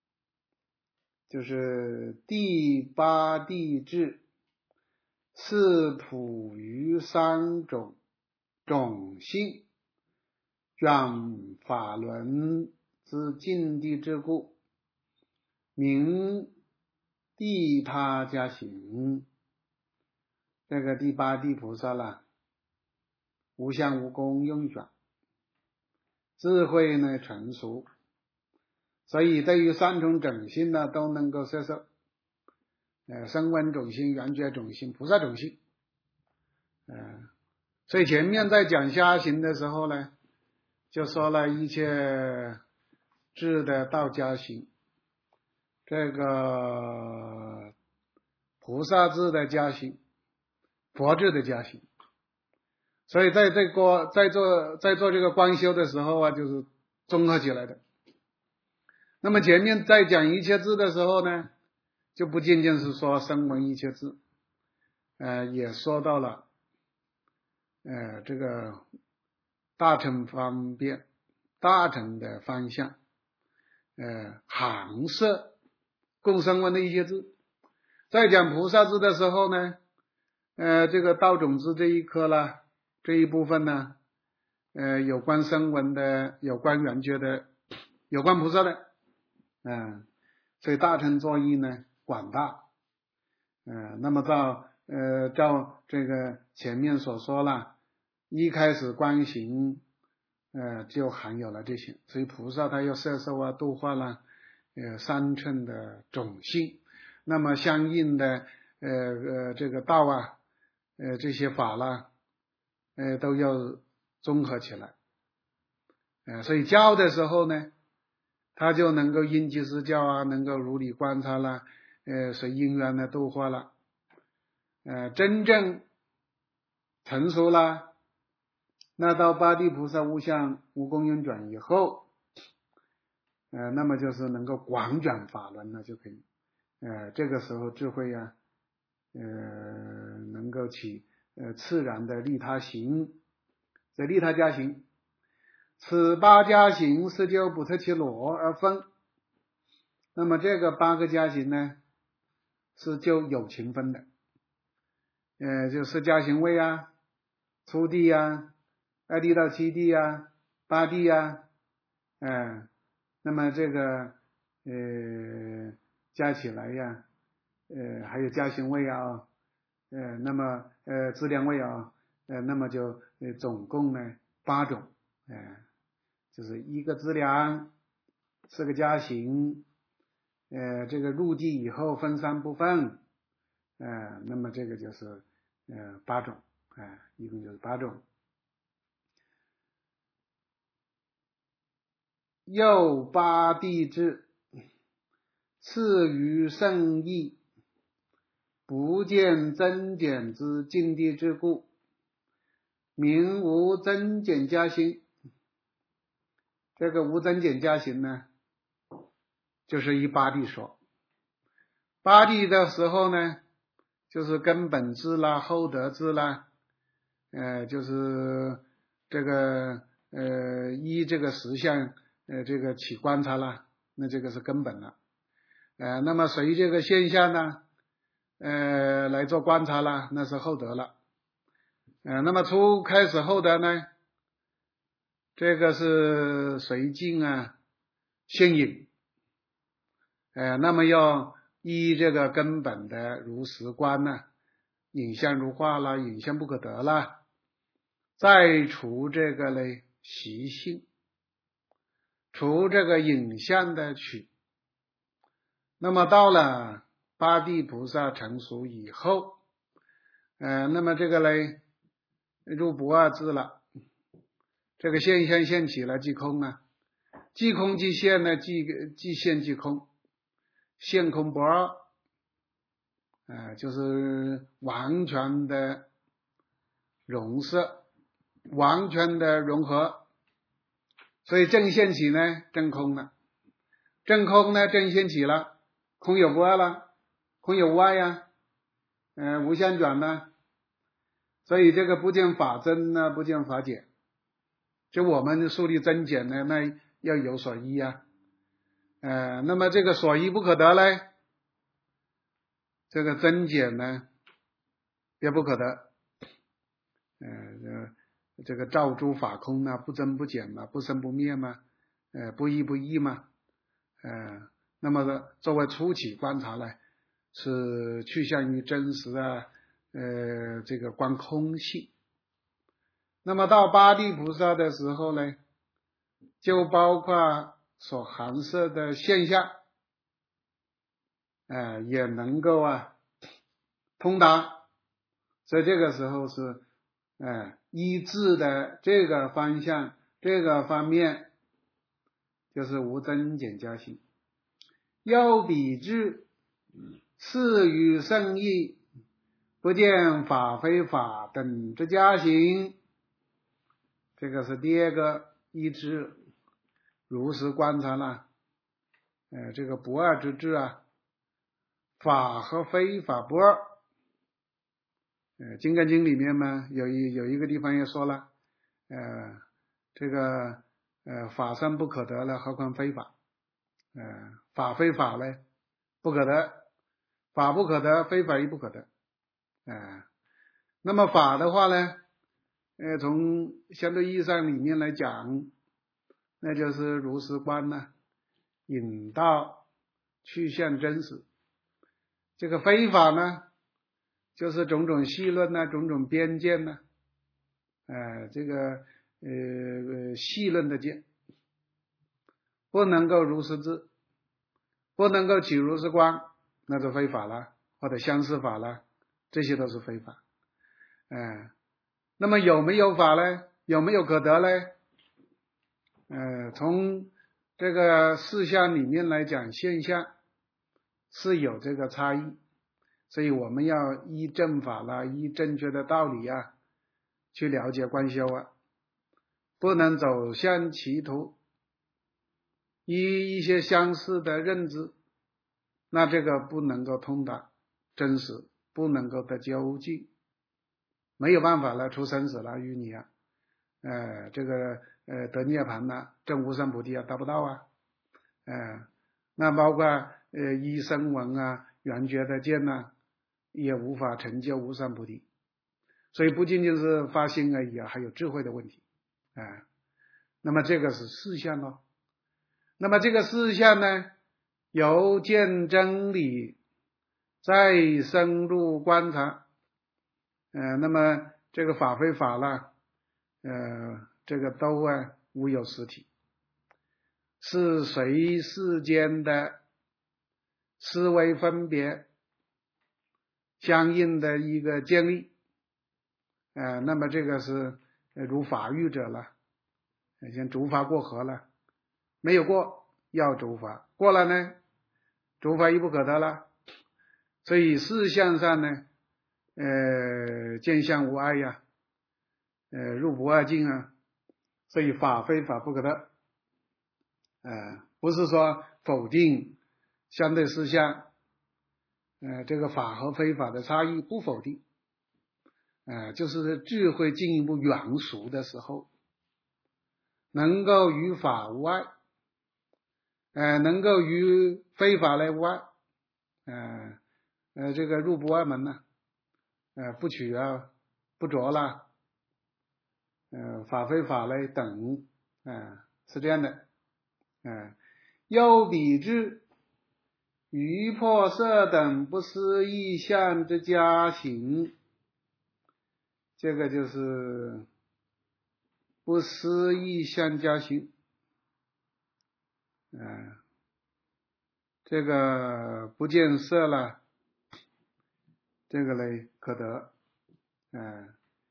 就是第八地智是普于三种种性，转法轮之境地之故，名利他加行。这个第八地菩萨啦，无相无功用转，智慧呢成熟。所以对于三种种性呢都能够摄受，呃，声闻种性、缘觉种性、菩萨种性，呃，所以前面在讲下行的时候呢，就说了一切智的道加行，这个菩萨智的加行，佛智的加行，所以在这个在做在做这个观修的时候啊，就是综合起来的。那么前面在讲一切智的时候呢，就不仅仅是说声闻一切智，呃，也说到了呃这个大乘方便、大乘的方向，呃行摄共声闻的一些智。在讲菩萨智的时候呢，呃这个道种子这一颗啦，这一部分呢，呃有关声闻的、有关缘觉的、有关菩萨的。嗯，所以大乘作意呢广大，呃，那么照呃照这个前面所说了，一开始观行，呃就含有了这些，所以菩萨他要摄受啊度化了呃三乘的种性，那么相应的呃呃这个道啊，呃这些法啦，呃都要综合起来，呃所以教的时候呢，他就能够因机施教啊，能够如理观察啦，呃，随因缘的度化了，呃，真正成熟了，那到八地菩萨无相无功用转以后，呃，那么就是能够广转法轮了就可以，呃，这个时候智慧啊，呃，能够起呃自然的利他行，这利他加行。此八加行是就不特其罗而分，那么这个八个加行呢，是就有情分的，呃，就是加行位啊、初地啊、二地到七地啊、八地啊，呃，那么这个呃加起来呀，呃，还有加行位啊，呃，那么呃质量位啊，呃，那么就呃总共呢八种，呃。就是一个资粮，四个加行，呃，这个入地以后分三部分，呃，那么这个就是呃八种，啊、呃，一共就是八种。 又八地之，次于圣义，不见增减之境地之故，名无增减加行。这个无增减加行呢，就是依八地说。八地的时候呢，就是根本智啦、后得智啦，呃，就是这个呃依这个实相呃这个起观察啦，那这个是根本了。呃，那么随这个现象呢，呃来做观察啦，那是后得了。呃，那么初开始后得呢，这个是随境啊现影。呃，那么要依这个根本的如实观呢，影像如画啦，影像不可得啦，再除这个嘞习性，除这个影像的取。那么到了八地菩萨成熟以后，呃，那么这个嘞入不二智了，这个现象现起了即空啊，即空即现呢，即即现即空，现空不二，呃，就是完全的融摄，完全的融合。所以正现起呢，真空了，真空呢，正现起了，空有不二了，空有无碍呀，呃，无相转呢。所以这个不见法增呢，不见法减。就我们树立增减呢，那要有所依啊。呃，那么这个所依不可得嘞，这个增减呢也不可得。呃，这个照诸法空啊，不增不减嘛，不生不灭嘛，呃，不异不异嘛。呃，那么作为初起观察呢，是趋向于真实啊，呃，这个观空性。那么到八地菩萨的时候呢，就包括所含摄的现象，呃，也能够啊通达。所以这个时候是，呃，依智的这个方向，这个方面，就是无增减加行。又比智，次于圣义，不见法非法等之加行。这个是第二个依智如实观察了，呃，这个不二之智啊，法和非法不二。呃，《金刚经》里面嘛，有一有一个地方也说了，呃，这个呃法身不可得了，何况非法？呃，法非法呢，不可得，法不可得，非法亦不可得。呃，那么法的话呢，呃，从相对意义上里面来讲，那就是如实观呢，引导去向真实。这个非法呢，就是种种戏论呢，种种边见呢，呃，这个呃戏论的见，不能够如实知，不能够起如实观，那就非法了，或者相似法了，这些都是非法。呃，那么有没有法呢？有没有可得呢？呃，从这个事项里面来讲，现象是有这个差异，所以我们要依正法啦，依正确的道理啊，去了解观修啊，不能走向歧途，依一些相似的认知，那这个不能够通达真实，不能够得究竟，没有办法了，出生死了，与你啊，呃，这个呃得涅槃了，证无上菩提啊，达不到啊，呃，那包括呃依声闻啊、缘觉的见呐，也无法成就无上菩提。所以不仅仅是发心而已啊，还有智慧的问题啊、呃。那么这个是事项咯。那么这个事项呢，由见真理再深入观察，呃，那么这个法非法了，呃，这个都啊无有实体，是随世间的思维分别相应的一个建立，呃，那么这个是如法喻者了，像诸法过河了， 没有过要诸法，过了呢，诸法亦不可得了。所以事相上呢，呃，见相无碍呀，呃，入不二境啊，所以法非法不可得。呃，不是说否定相对事相，呃，这个法和非法的差异不否定，呃，就是智慧进一步圆熟的时候，能够与法无碍，呃，能够与非法来无碍，呃，呃，这个入不二门呢，呃，不取啊，不着啦，呃，法非法类等，呃，是这样的，呃，又比之余破色等不思意象之加行，这个就是不思意象加行，呃，这个不见色了，这个嘞可得，呃，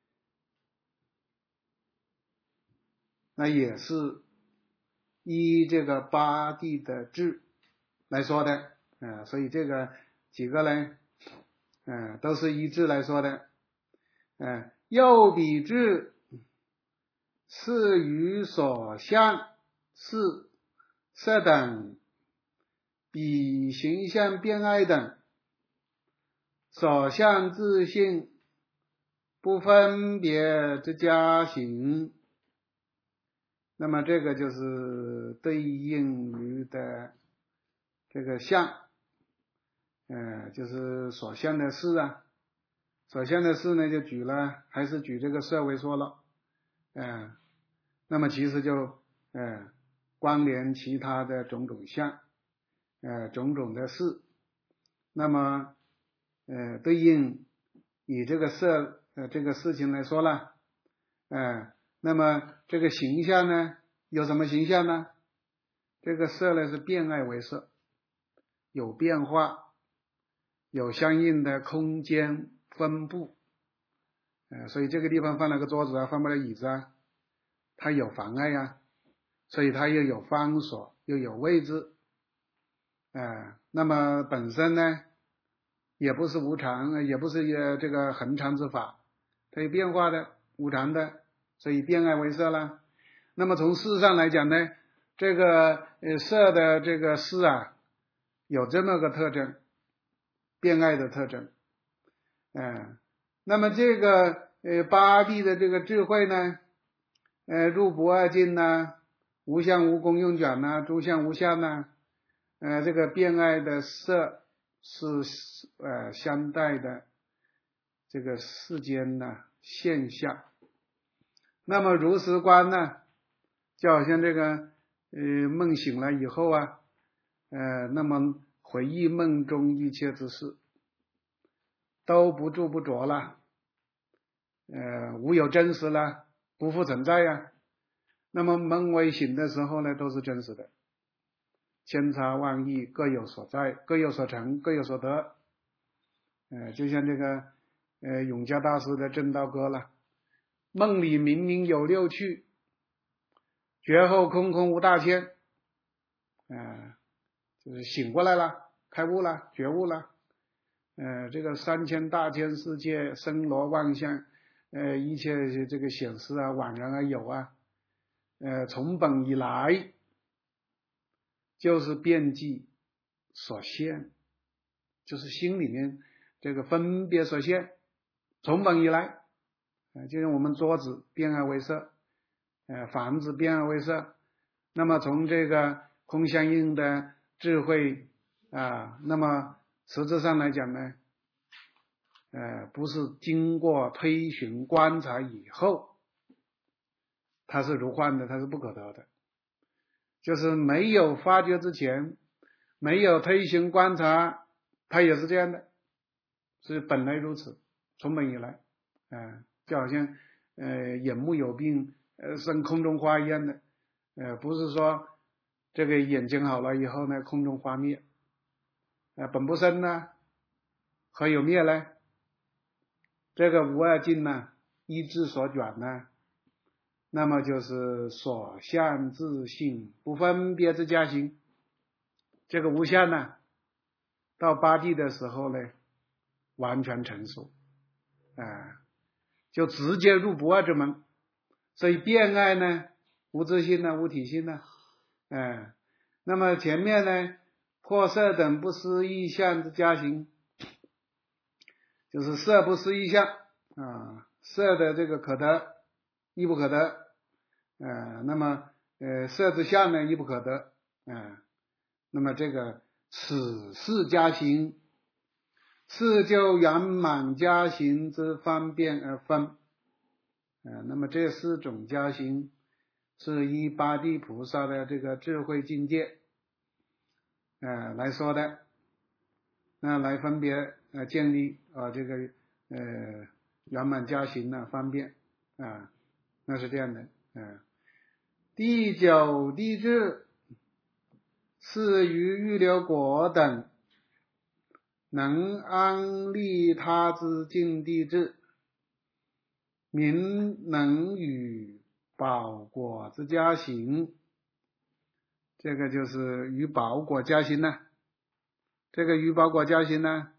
那也是依这个八地的智来说的，呃，所以这个几个呢，呃，都是依智来说的，呃，又比智是于所相是色等比形象变碍等所相自性不分别之加行，那么这个就是对应于的这个相，呃，就是所相的事啊，所相的事呢就举了，还是举这个色为说了，呃，那么其实就呃关联其他的种种相，呃种种的事，那么呃对应以这个色呃这个事情来说了，呃那么这个形象呢有什么形象呢？这个色呢是变碍为色，有变化，有相应的空间分布，呃所以这个地方放了个桌子啊，放不了椅子啊，它有妨碍呀、啊，所以它又有方所，又有位置，呃那么本身呢也不是无常，也不是这个恒常之法，它有变化的，无常的，所以变碍为色了。那么从事上来讲呢，这个呃色的这个事啊，有这么个特征，变碍的特征，嗯、呃，那么这个呃八地的这个智慧呢，呃入不二境呐，无相无功用卷呐，诸相无相呐，呃这个变碍的色是呃相待的这个世间呢现象。那么如实观呢，就好像这个呃梦醒了以后啊，呃那么回忆梦中一切之事，都不住不着了，呃无有真实了，不复存在呀、啊。那么梦为醒的时候呢，都是真实的，千差万异，各有所在，各有所成，各有所得。呃就像这个呃永嘉大师的正道歌了，梦里明明有六趣，觉后空空无大千，呃就是醒过来了，开悟了，觉悟了，呃这个三千大千世界森罗万象，呃一切这个显示啊，宛然而有啊，呃从本以来就是遍计所现，就是心里面这个分别所现，从本以来，呃就像我们桌子变碍为色，呃房子变碍为色，那么从这个空相应的智慧啊，那么实质上来讲呢，呃不是经过推寻观察以后它是如幻的，它是不可得的，就是没有发觉之前，没有推寻观察，它也是这样的，是本来如此，从本以来，呃就好像呃眼目有病，呃生空中花一样的，呃不是说这个眼睛好了以后呢空中花灭，呃本不生呢，何有灭呢？这个无二境呢，依智所转呢， 那么就是所相自性不分别之家行。这个无相呢，到八地的时候呢，完全成熟，啊，就直接入不二之门。所以变爱呢，无自性呢，无体性呢，哎，那么前面呢，破色等不思议相之家行，就是色不思议相啊，色的这个可得亦不可得，呃，那么呃色之相呢亦不可得，呃，那么这个此四家行，是就圆满家行之方便而分。呃，那么这四种家行是依八地菩萨的这个智慧境界呃来说的，那来分别呃建立啊这个呃圆满家行呢方便啊，那是这样的。嗯，第九地智是于预流果等能安利他之境地智，民能与宝果之家行，这个就是与宝果家行呢。这个与宝果家行呢，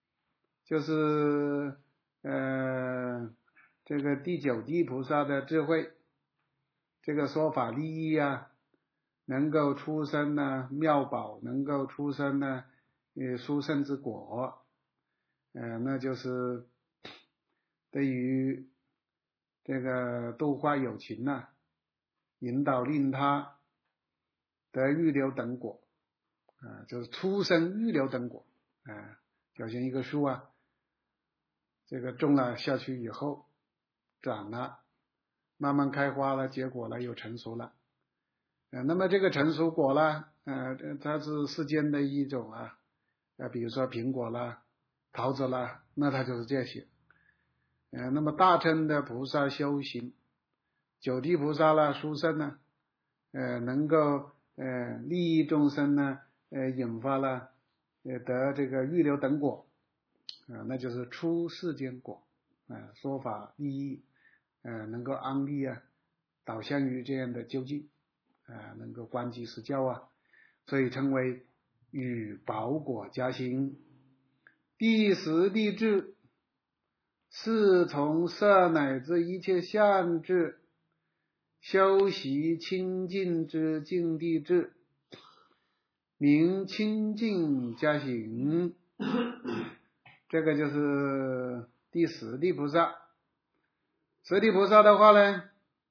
就是呃这个第九地菩萨的智慧，这个说法利益啊，能够出生呢妙宝，能够出生呢呃殊胜之果，呃那就是对于这个度化有情呐、啊，引导令他得预流等果啊，就是出生预流等果啊，就像一个树啊，这个种了下去以后长了，慢慢开花了，结果了，又成熟了。呃，那么这个成熟果呢，呃，它是世间的一种啊，呃，比如说苹果啦、桃子啦，那它就是这些。呃，那么大乘的菩萨修行，九地菩萨啦、殊胜呢，呃，能够呃利益众生呢，呃，引发了呃得这个预流等果，啊、呃，那就是出世间果，啊、呃，说法利益，呃，能够安利啊，导向于这样的究竟，啊、呃，能够观即实教啊，所以称为与宝果家行。第十地智是从色乃至一切相智修习清净之净地智，名清净家行。这个就是第十地菩萨。十地菩萨的话呢，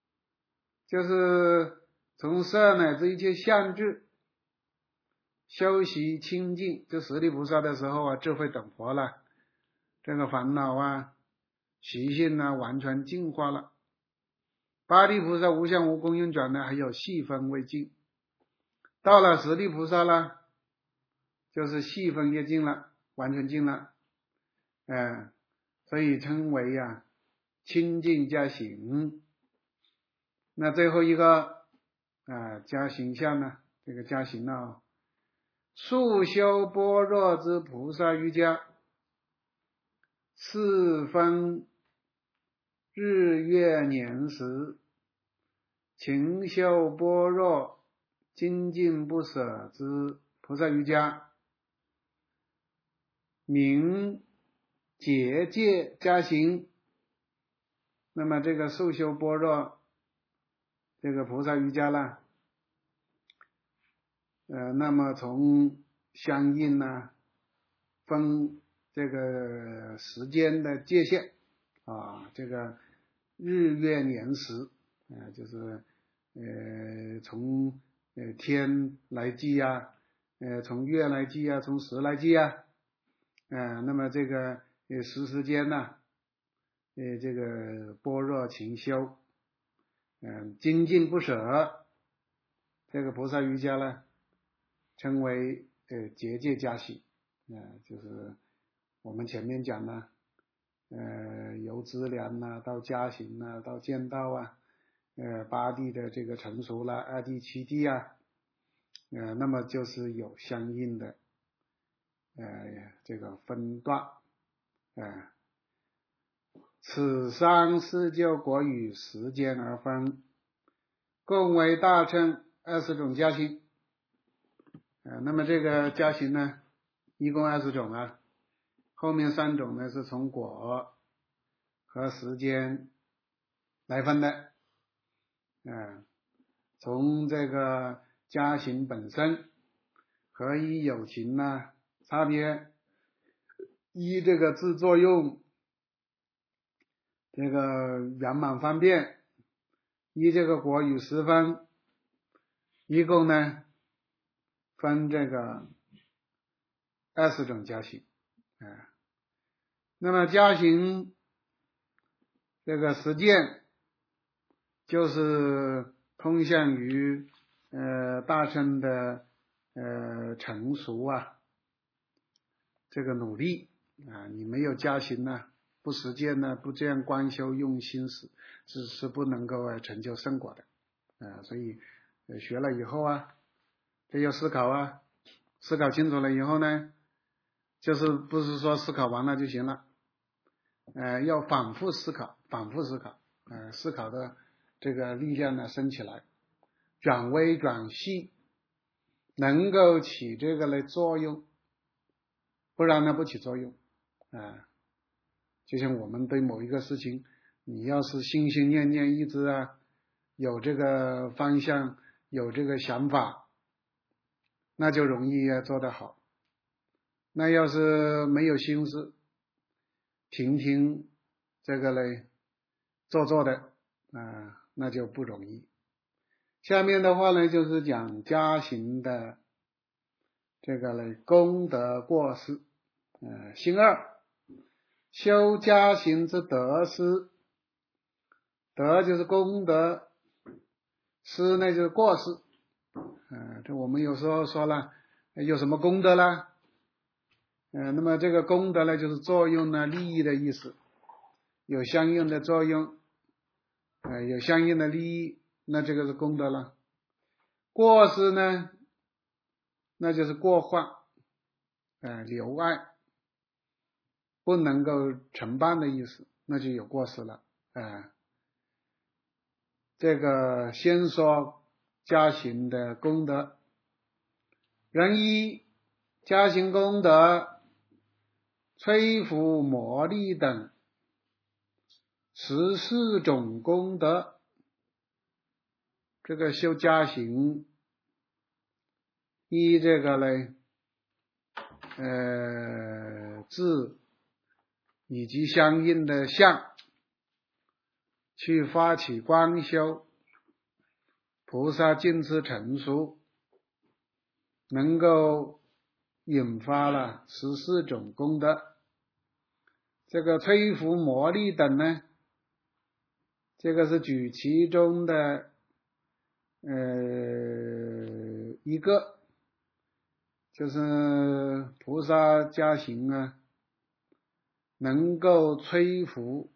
就是从色乃至一切相智修习清净。这十地菩萨的时候啊，智慧等佛了，这个烦恼啊习性啊完全净化了。八地菩萨无相无功运转呢，还有细分未尽。到了十地菩萨了，就是细分也尽了，完全尽了，呃，所以称为啊清净家行。那最后一个啊家行相呢，这个家行呢，速修般若之菩萨瑜伽，四分日月年时，勤修般若精进不舍之菩萨瑜伽，名结界家行。那么这个速修般若这个菩萨瑜伽呢，呃，那么从相应呢分这个时间的界限啊，这个日月年时，呃，就是呃从呃天来计啊，呃从月来计啊，从时来计啊，呃，那么这个呃时时间呢，呃这个般若勤修，嗯、呃，精进不舍，这个菩萨瑜伽呢，称为呃结界家行，呃，就是我们前面讲呢，呃，由资粮呐，到家行呐，到见道啊，呃，八地的这个成熟了，二地、七地啊，呃，那么就是有相应的呃这个分段，呃，此三世就果与时间而分， 共为大乘二十种加行。呃，那么这个加行呢，一共二十种啊，后面三种呢是从果和时间来分的。嗯、呃，从这个加行本身和依有情呢差别，依这个自作用，这个圆满方便，依这个果与时分，一共呢分这个二十种加行。啊、呃，那么加行这个实践就是通向于呃大乘的呃成熟啊，这个努力啊，你没有加行呢，不实践呢，不这样观修用心是是是不能够啊成就圣果的啊。所以呃学了以后啊，这要思考啊，思考清楚了以后呢，就是不是说思考完了就行了，呃要反复思考，反复思考，呃思考的这个力量呢升起来，转微转细，能够起这个的作用，不然呢不起作用啊。就像我们对某一个事情，你要是心心念念一直啊有这个方向，有这个想法，那就容易啊做得好。那要是没有心思，停停这个嘞做做的啊，那就不容易。下面的话呢，就是讲加行的这个嘞功德过失。呃，心二，修加行之得失，得就是功德，失呢就是过失。呃，这我们有时候说了，有什么功德啦？呃，那么这个功德呢，就是作用呢，利益的意思，有相应的作用，呃，有相应的利益，那这个是功德了。过失呢，那就是过患，呃，留爱，不能够承办的意思，那就有过失了。呃，这个先说加行的功德，人一加行功德，摧伏魔力等十四种功德。这个修加行，依这个呢，呃，智以及相应的相，去发起观修，菩萨尽知成熟，能够引发了十四种功德。这个摧伏魔力等呢，这个是举其中的呃一个，就是菩萨加行啊，能够摧伏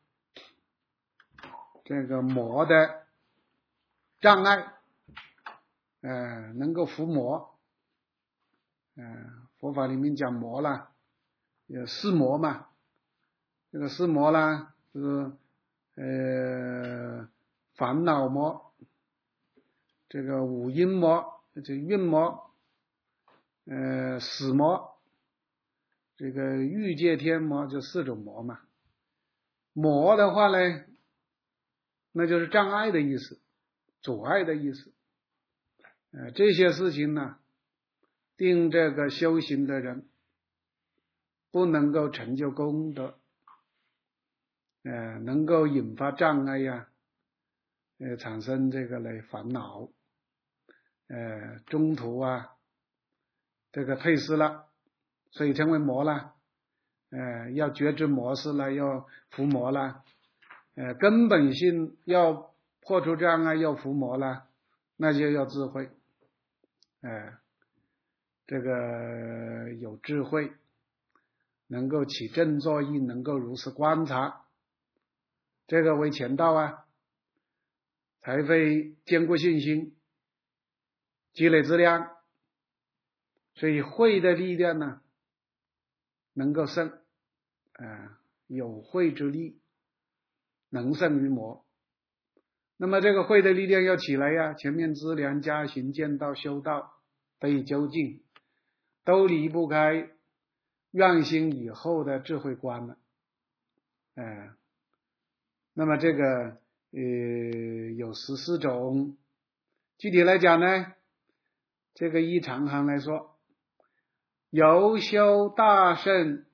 这个魔的障碍，呃，能够伏魔，呃，佛法里面讲魔啦，有四魔嘛，这个四魔啦，就是呃烦恼魔，这个五阴魔，这运魔，呃死魔，这个欲界天魔，这四种魔嘛。魔的话呢，那就是障碍的意思，阻碍的意思。呃，这些事情呢，令这个修行的人不能够成就功德，呃，能够引发障碍呀，呃，产生这个嘞烦恼，呃，中途啊，这个退失了，所以成为魔了。呃，要觉知魔事了，要伏魔了，呃，根本性要破除障碍，要伏魔了，那就要智慧，呃，这个有智慧，能够起正作用，能够如实观察，这个为前道啊，才会坚固信心，积累质量。所以慧的力量呢，能够胜，呃，有慧之力能胜于魔。 那么这个慧的力量要起来呀，前面资粮、加行、见道、修道得以究竟，都离不开愿心以后的智慧观了。哎，那么这个呃有十四种，具体来讲呢，这个依长行来说，由修大圣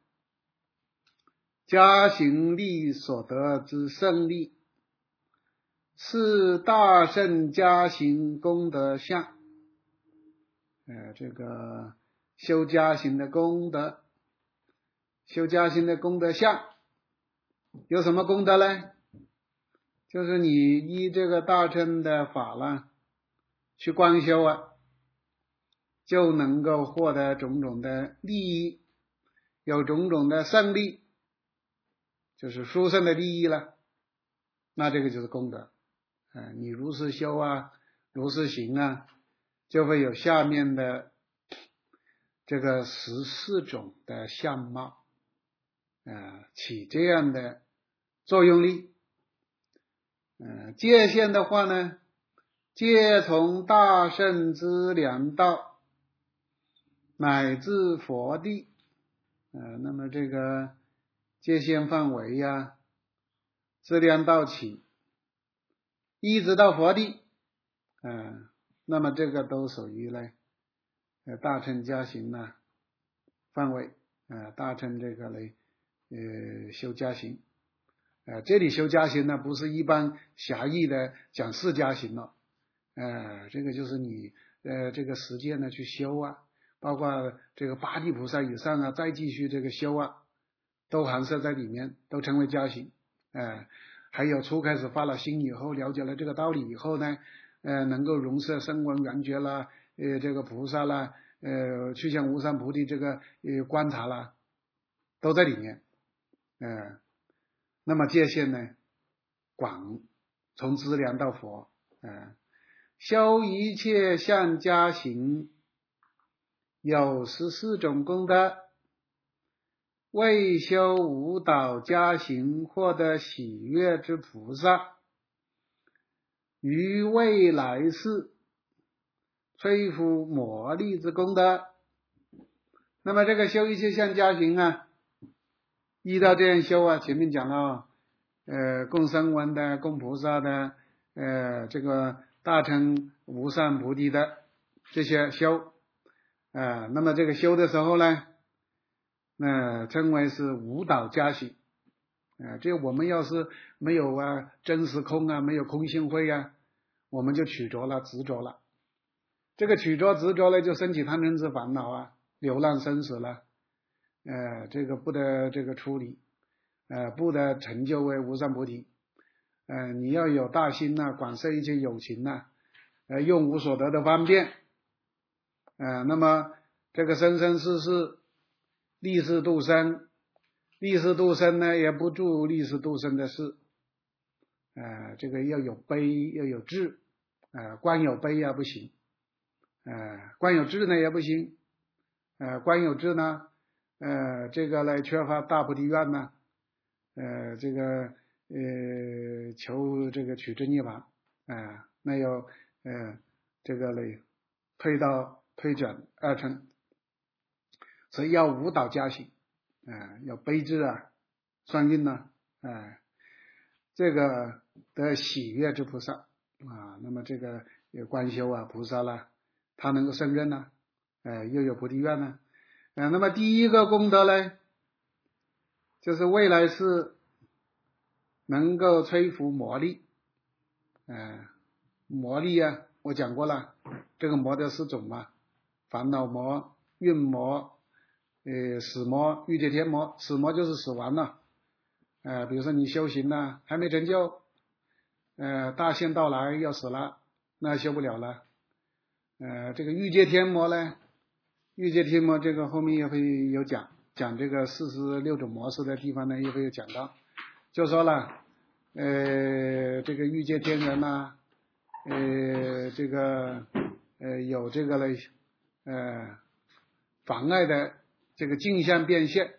加行力所得之胜利，是大圣加行功德相。呃，这个修加行的功德，修加行的功德相有什么功德呢？就是你依这个大乘的法了去观修啊，就能够获得种种的利益，有种种的胜利，就是殊胜的利益了。那这个就是功德。呃、你如是修啊，如是行啊，就会有下面的这个十四种的相貌，呃、起这样的作用力。呃、界限的话呢，皆从大圣之良道乃至佛地，呃，那么这个界限范围呀，资粮道起，一直到佛地，呃，那么这个都属于呢呃大乘加行呢范围，呃，大乘这个呢呃修加行。呃，这里修加行呢，不是一般狭义的讲四加行了，呃，这个就是你呃这个实践呢去修啊，包括这个八地菩萨以上啊，再继续这个修啊，都含摄在里面，都成为加行。呃，还有初开始发了心以后，了解了这个道理以后呢，呃，能够容摄声闻缘觉啦，呃，这个菩萨啦，呃，去向无上菩提这个呃观察啦，都在里面。呃那么界限呢广，从资粮到佛，呃，修一切相加行有十四种功德，为修无倒加行获得喜悦之菩萨，于未来世摧伏魔力之功德。那么这个修一切相加行啊，依照这样修啊，前面讲了，呃，供声闻的、供菩萨的、呃，这个大乘无上菩提的这些修，呃，那么这个修的时候呢，那、呃、称为是无倒加行。呃，这我们要是没有啊真实空啊，没有空性慧啊，我们就取着了、执着了。这个取着执着呢，就升起贪嗔痴烦恼啊，流浪生死了。呃，这个不得这个处理，呃，不得成就为无上菩提。呃，你要有大心呐、啊，广摄一切有情呐、啊，呃，用无所得的方便，呃，那么这个生生世世历世度生，历世度生呢，也不住历世度生的事。呃，这个要有悲，要有智，呃，光有悲啊不行，呃，光有智呢也不行，呃，光有智呢。呃，这个来缺乏大菩提愿呢，呃，这个呃求这个取真涅槃，呃，那要呃这个嘞推到推转二乘，所以要无倒加行，呃，要悲智啊，双运呢，呃，这个的喜悦之菩萨啊，那么这个有观修啊菩萨啦，他能够胜任呢，呃，又有菩提愿呢。呃，那么第一个功德呢，就是未来是能够摧伏魔力。呃，魔力啊，我讲过了，这个魔的四种嘛，烦恼魔、运魔、呃死魔、欲界天魔。死魔就是死亡了，呃，比如说你修行呢还没成就，呃，大限到来要死了，那修不了了。呃，这个欲界天魔呢？欲界天魔这个后面也会有讲，讲这个四十六种模式的地方呢，也会有讲到，就说了，呃，这个欲界天人呐、啊，呃，这个呃有这个嘞，呃，妨碍的这个镜像变现，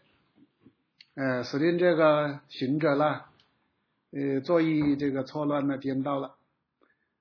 使令这个行者啦，呃，作意这个错乱了颠倒了，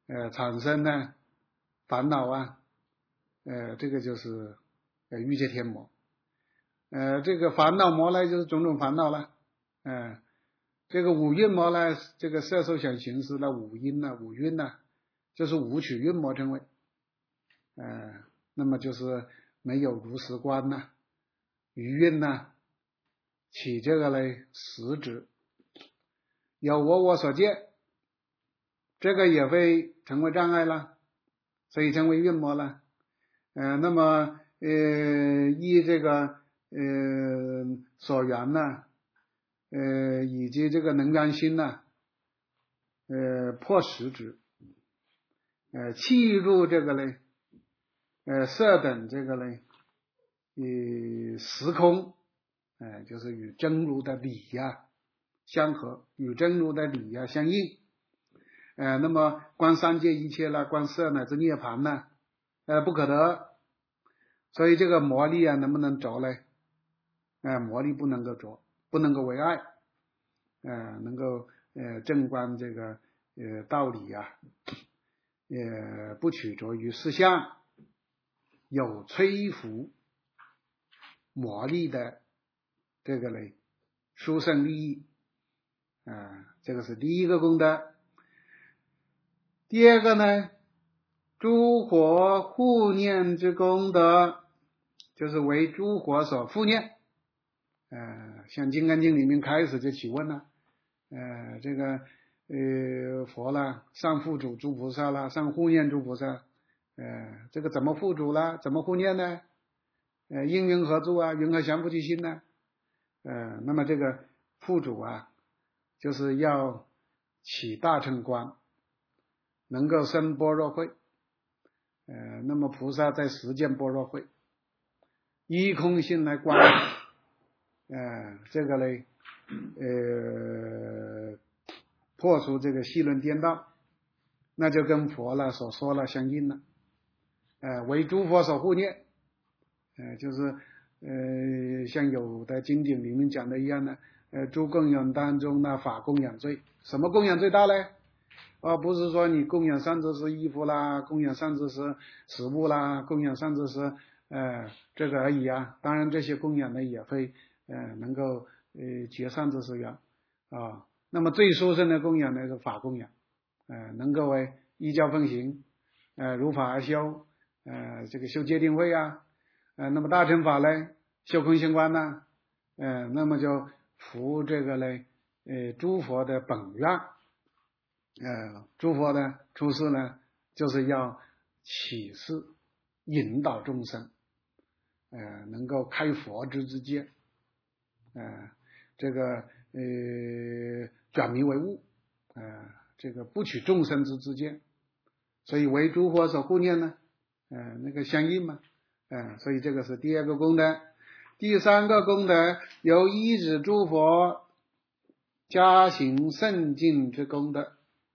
呃产生呢烦恼啊，呃这个就是呃欲界天魔。呃这个烦恼魔呢就是种种烦恼了，呃这个五蕴魔呢，这个色受想行识呢，五阴呢，五蕴呢，就是五取蕴魔称为，呃那么就是没有如实观呐，余蕴呐，起这个嘞实执，有我我所见，这个也会成为障碍了，所以成为蕴魔了。呃那么呃依这个呃所缘呢，呃以及这个能缘心呢，呃破实执，呃契入这个嘞呃色等这个嘞与时空，呃就是与真如的理呀、啊、相合，与真如的理呀、啊、相应。呃那么观三界一切啦，观色乃至涅槃呢，呃不可得。所以这个魔力啊能不能着嘞？呃魔力不能够着，不能够为爱，呃能够呃正观这个呃道理呀、啊，也不取着于事相，有摧伏魔力的这个嘞殊胜利益啊、呃，这个是第一个功德。第二个呢，诸佛护念之功德，就是为诸佛所护念。呃，像《金刚经》里面开始就起问了，呃，这个呃佛啦，上护主诸菩萨啦，上护念诸菩萨，呃，这个怎么护主啦？怎么护念呢？呃，因缘合助啊，云何降伏其心呢？呃，那么这个护主啊，就是要起大乘观，能够生般若慧。呃，那么菩萨在实践般若慧，依空性来观，呃，这个嘞，呃，破除这个戏论颠倒，那就跟佛了所说了相应了。呃，为诸佛所护念，呃，就是呃，像有的经典里面讲的一样的，呃，诸供养当中呢，法供养最，什么供养最大嘞？而不是说你供养上至是衣服啦，供养上至是食物啦，供养上至是呃这个而已啊。当然这些供养呢也会呃能够呃结上至是缘啊。那么最殊胜的供养呢是法供养，呃能够为依教奉行，呃如法而修，呃这个修戒定慧啊，呃那么大乘法呢修空性观呐，呃那么就服这个嘞呃诸佛的本愿。呃，诸佛呢出世呢，就是要启示引导众生，呃，能够开佛之之见，呃，这个呃转迷为悟，呃，这个不取众生之之见，所以为诸佛所护念呢，呃，那个相应嘛，呃，所以这个是第二个功德。第三个功德由依止诸佛加行圣境之功德。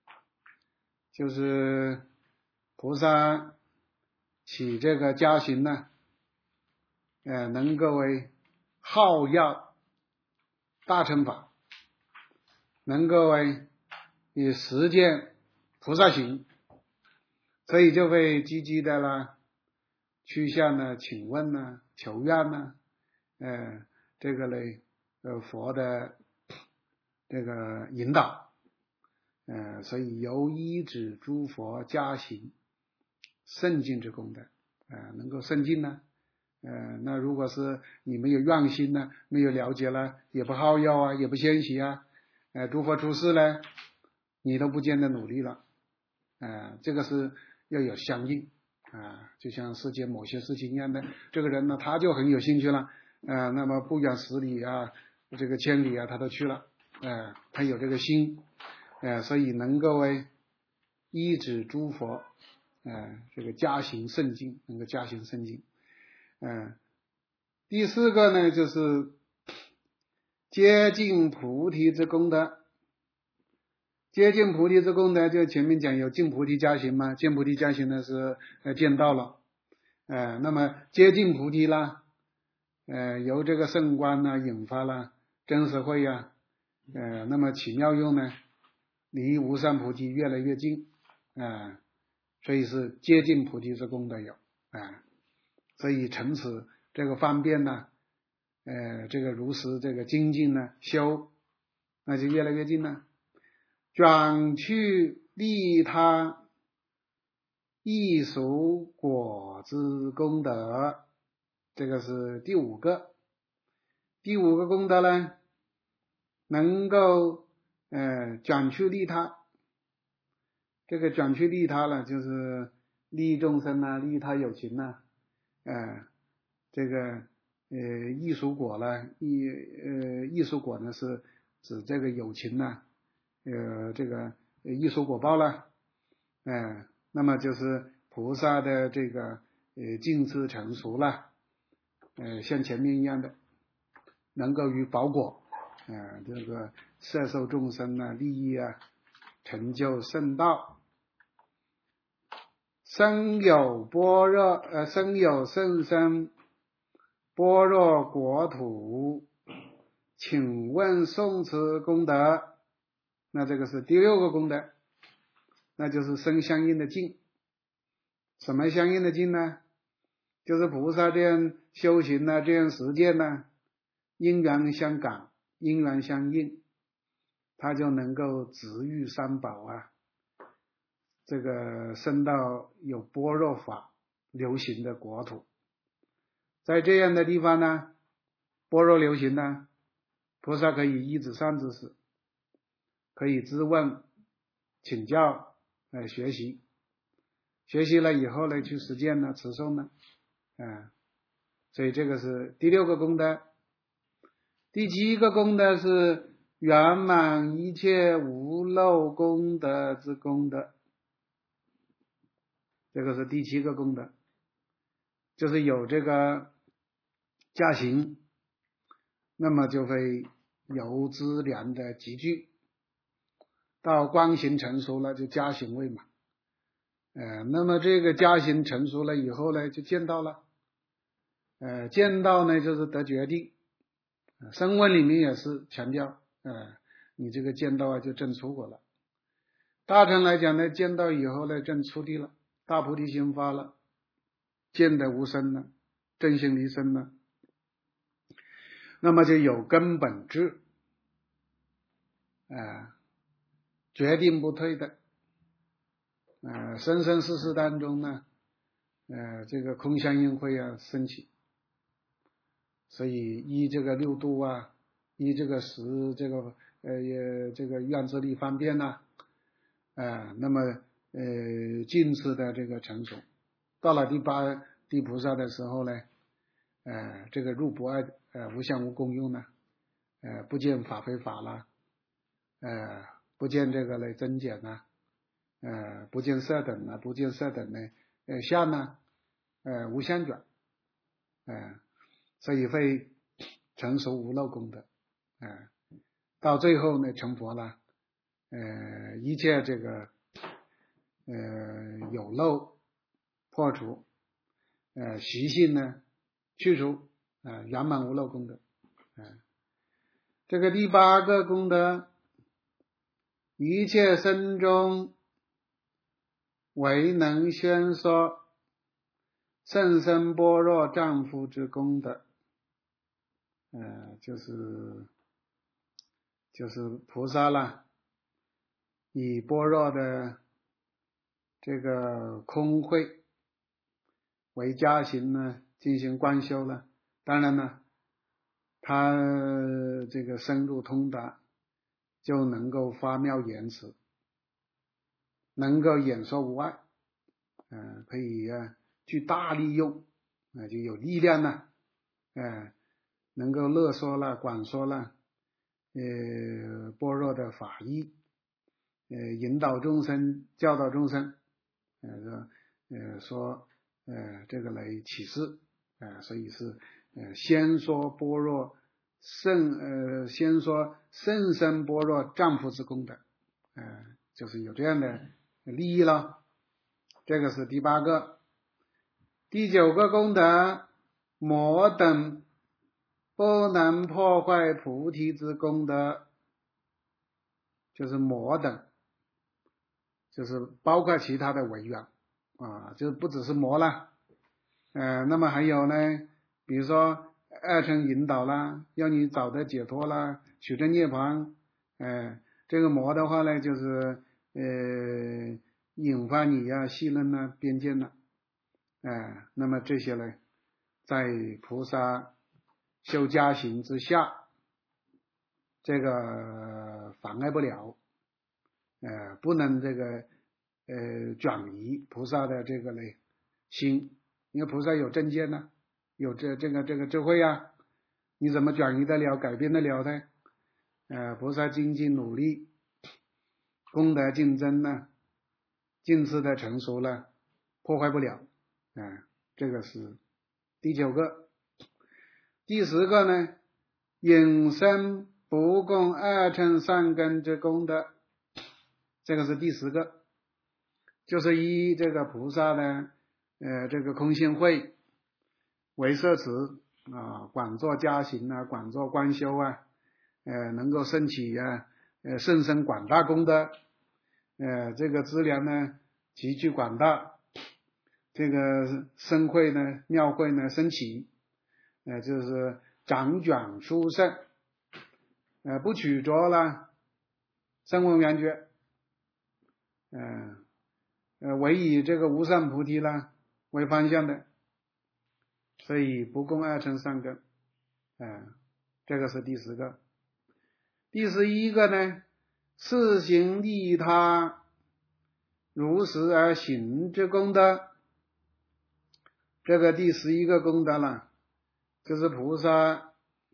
就是菩萨起这个加行呢，呃，能够为好要大乘法，能够为以实践菩萨行，所以就会积极的啦，趋向呢，请问呢，求愿呢，呃，这个嘞，呃，佛的这个引导。呃，所以由依止诸佛加行圣境之功德，呃，能够圣境呢，呃，那如果是你没有愿心呢，没有了解了，也不好要啊，也不先习啊，呃，诸佛出世呢，你都不见得努力了，呃，这个是要有相应啊、呃，就像世间某些事情一样的，这个人呢，他就很有兴趣了，呃，那么不远十里啊，这个千里啊，他都去了，呃，他有这个心。呃，所以能够为依止诸佛，呃，这个加行圣境，能够加行圣境。呃，第四个呢，就是接近菩提之功德。接近菩提之功德，就前面讲有近菩提加行嘛，见菩提加行呢是呃见到了，呃，那么接近菩提啦，呃，由这个圣观呢引发了真实慧呀、啊，呃，那么起妙用呢。离无上菩提越来越近，啊、呃， 所以是接近菩提之功德有啊。所以从此这个方便呢，呃，这个如实这个精进呢修，那就越来越近了。转去利他易熟果之功德，这个是第五个。第五个功德呢，能够呃转去利他。这个转去利他呢，就是利益众生啊，利益他有情啊，呃，这个呃易熟果呢，易呃易熟果呢是指这个有情呢，呃这个易熟果报了，呃，那么就是菩萨的这个呃境智成熟了，呃像前面一样的，能够于宝果，呃这个摄受众生啊，利益啊，成就圣道。生有般若，呃，生有甚深般若国土，请问诵持功德，那这个是第六个功德，那就是生相应的境。什么相应的境呢？就是菩萨这样修行呢，这样实践呢，因缘相感，因缘相应，他就能够直遇三宝啊。这个升到有般若法流行的国土，在这样的地方呢，般若流行呢，菩萨可以依止善知识，可以质问、请教、呃学习，学习了以后呢，去实践呢，持诵呢，啊，所以这个是第六个功德。第七个功德是圆满一切无漏功德之功德。这个是第七个功德，就是有这个加行，那么就会有资粮的集聚，到光行成熟了就加行位嘛，呃，那么这个加行成熟了以后呢，就见到了，呃，见到呢就是得决定，声闻里面也是强调，呃，你这个见到啊就证出果了。大乘来讲呢，见到以后呢证出地了。大菩提心发了，见得无生了，真心离生了，那么就有根本智，呃、决定不退的，呃、生生世世当中呢，呃、这个空相应会啊升起，所以依这个六度啊，依这个十这个呃这个愿自力方便呐、啊，呃、那么呃近次的这个成熟。到了第八地菩萨的时候呢，呃，这个入不二呃无相无功用呢，呃，不见法非法啦，呃，不见这个来增减呐，呃，不见色等啊，不见色等呢，呃，相呢，呃，无相转，呃，所以会成熟无漏功德，呃，到最后呢成佛了，呃，一切这个呃有漏破除，呃，习性呢去除，啊、呃，圆满无漏功德，呃，这个第八个功德，一切生中唯能宣说甚深般若丈夫之功德，呃，就是就是菩萨啦，以般若的这个空慧为加行呢，进行观修了。当然呢，他这个深入通达，就能够发妙言辞，能够演说无碍，呃，可以啊具大利用，呃，就有力量了，呃，能够乐说了、广说了，呃，般若的法义，呃，引导众生、教导众生，呃，说呃说呃这个来启示，呃，所以是呃先说般若甚呃先说甚深般若丈夫之功德，呃，就是有这样的利益了。这个是第八个。第九个功德，魔等不能破坏菩提之功德，就是魔等，就是包括其他的违缘， 啊，就不只是魔了，呃，那么还有呢，比如说二乘引导啦，要你找得解脱啦，取得涅槃，呃，这个魔的话呢，就是呃引发你呀戏论呐、边见呐，呃，那么这些呢，在菩萨修加行之下，这个妨碍不了，呃，不能这个呃转移菩萨的这个呢心，因为菩萨有正见呢，有这这个这个智慧啊，你怎么转移得了、改变得了呢？呃，菩萨精进努力，功德竞争呢，近次的成熟了，破坏不了，啊、呃，这个是第九个。第十个呢，引生不共二乘善根之功德，这个是第十个，就是以这个菩萨的呃这个空性慧为摄持啊，广作加行啊，广作观修啊，呃，能够升起啊，呃，甚深广大功德，呃，这个资粮呢极具广大，这个深慧呢、妙慧呢升起，呃，就是长卷殊胜，呃，不取着了声闻缘觉，呃，呃，唯以这个无上菩提啦为方向的，所以不共二乘善根，呃，这个是第十个。第十一个呢，事行利他，如实而行之功德。这个第十一个功德了，就是菩萨，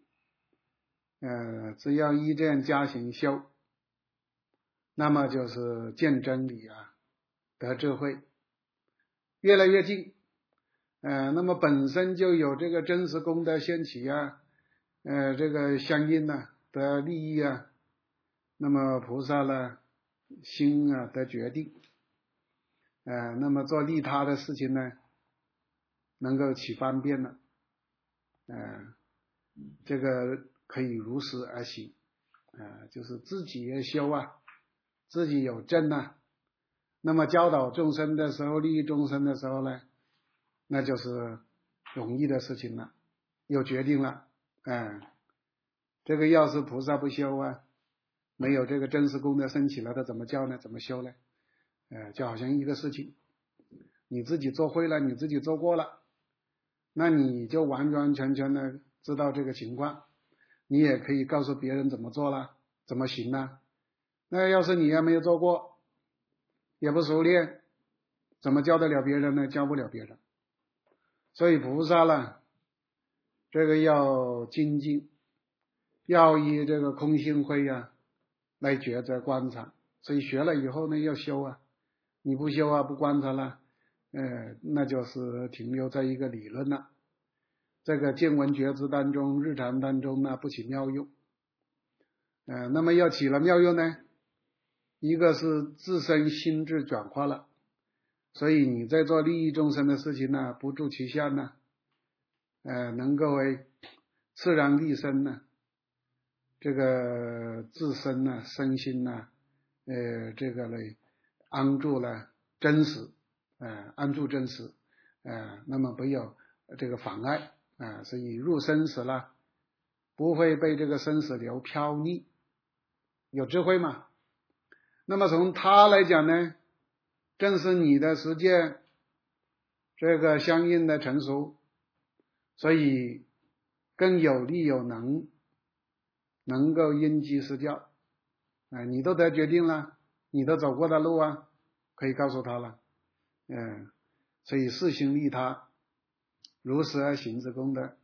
呃，只要依这样加行修，那么就是见真理啊，得智慧，越来越近，呃，那么本身就有这个真实功德现起啊，呃，这个相应呢、啊、得利益啊，那么菩萨呢心啊得决定，呃，那么做利他的事情呢，能够起方便了，呃，这个可以如实而行，呃，就是自己也修啊，自己有正啊，那么教导众生的时候，利益众生的时候呢，那就是容易的事情了，有决定了，呃，这个要是菩萨不修啊，没有这个真实功德升起了，他怎么教呢？怎么修呢？呃，就好像一个事情，你自己做会了，你自己做过了，那你就完完全全的知道这个情况，你也可以告诉别人怎么做了，怎么行了。那要是你也没有做过，也不熟练，怎么教得了别人呢？教不了别人。所以菩萨呢，这个要精进，要以这个空性慧啊来抉择观察。所以学了以后呢，要修啊，你不修啊，不观察了，呃，那就是停留在一个理论了。这个见闻觉知当中，日常当中呢不起妙用，呃，那么要起了妙用呢，一个是自身心智转化了，所以你在做利益众生的事情呢，不住其相呢，呃，能够为自然利身呢，这个自身呢、身心呢，呃，这个呢安住了真实，呃，安住真实，呃，那么没有这个妨碍。啊，所以入生死了，不会被这个生死流飘溺，有智慧嘛？那么从他来讲呢，正是你的实践这个相应的成熟，所以更有力有能，能够因机施教。啊，你都得决定了，你都走过的路啊，可以告诉他了。嗯，所以事行利他，如实而行之功德，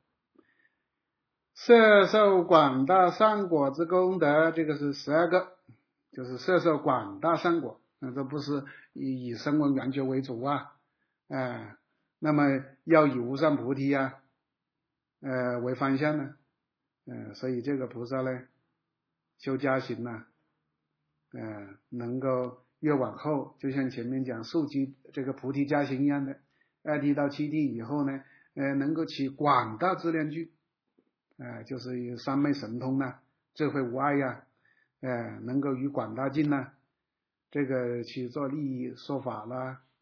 摄受广大善果之功德，这个是十二个，就是摄受广大善果，那这不是以以声闻缘觉为主啊，呃，那么要以无上菩提啊，呃为方向呢，呃，所以这个菩萨呢，修加行呢，呃，能够越往后，就像前面讲速集这个菩提加行一样的，二谛到七谛以后呢，呃，能够起广大资粮具，呃，就是三昧神通啊，智慧无碍呀、啊，呃，能够与广大境呢，这个去做利益说法啦，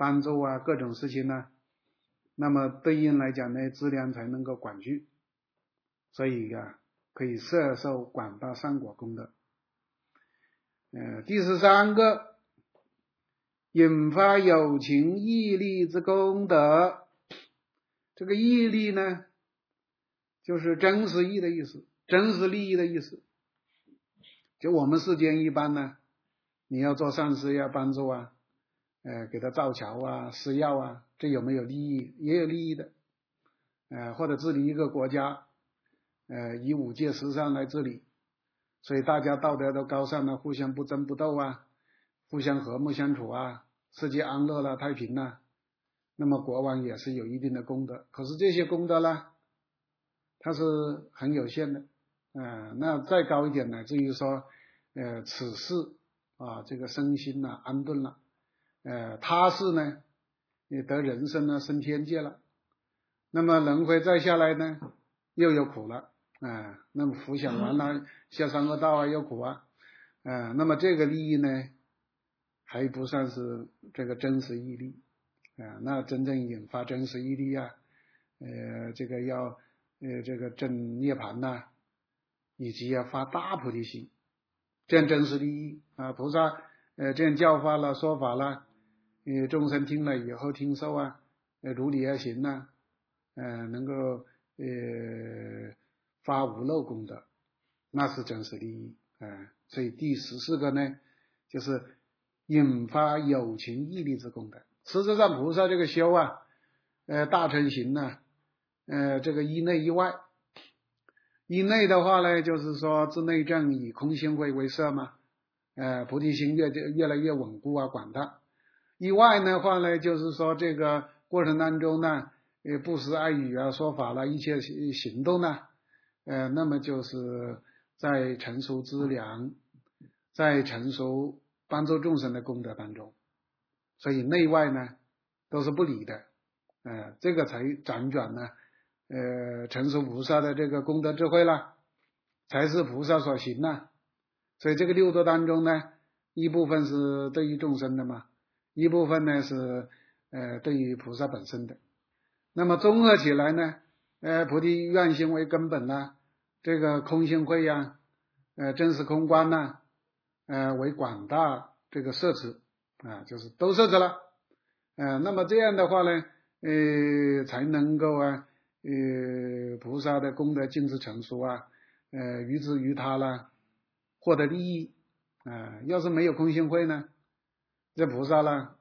帮助啊各种事情呢，那么对应来讲呢，质量才能够广聚，所以啊可以摄受广大善果功德。呃，第十三个，引发有情义利之功德。这个义利呢，就是真实义的意思，真实利益的意思。就我们世间一般呢，你要做善事要帮助啊，呃，给他造桥啊、施药啊，这有没有利益？也有利益的。呃，或者治理一个国家，呃，以五戒十善来治理，所以大家道德都高尚了，互相不争不斗啊，互相和睦相处啊，世界安乐了、太平了，那么国王也是有一定的功德。可是这些功德呢，它是很有限的。呃，那再高一点呢，至于说，呃，此事啊，这个身心呢安顿了，呃，他事呢也得人生呢升天界了，那么轮回再下来呢又有苦了啊、呃，那么福享完了下三恶道啊又苦啊，呃，那么这个利益呢还不算是这个真实义利啊、呃，那真正引发真实义利啊，呃，这个要呃这个证涅槃呐，以及要发大菩提心，这样真实利益啊，菩萨呃这样教法了说法了，呃众生听了以后听受啊，呃如理而行呐、呃能够呃发无漏功德，那是真实利益啊、呃。所以第十四个呢，就是引发有情义利之功德。实质上菩萨这个修啊，呃大乘行呢，呃这个一内一外。一内的话呢，就是说自内证以空性慧为摄嘛，呃菩提心越越来越稳固啊广大。一外的话呢，就是说这个过程当中呢，呃布施爱语啊说法了一切行动呢，呃那么就是在成熟资粮，在成熟帮助众生的功德当中，所以内外呢都是不离的，呃这个才辗转呢呃成熟菩萨的这个功德智慧了，才是菩萨所行呢。所以这个六度当中呢，一部分是对于众生的嘛，一部分呢是呃对于菩萨本身的。那么综合起来呢，呃菩提愿行为根本呢，这个空性慧呀、啊，呃真实空观呐、啊，呃为广大这个摄持啊，就是都摄持了。呃那么这样的话呢，呃才能够啊呃菩萨的功德尽至成熟啊，呃于之于他啦获得利益啊、呃。要是没有空性慧呢，这菩萨啦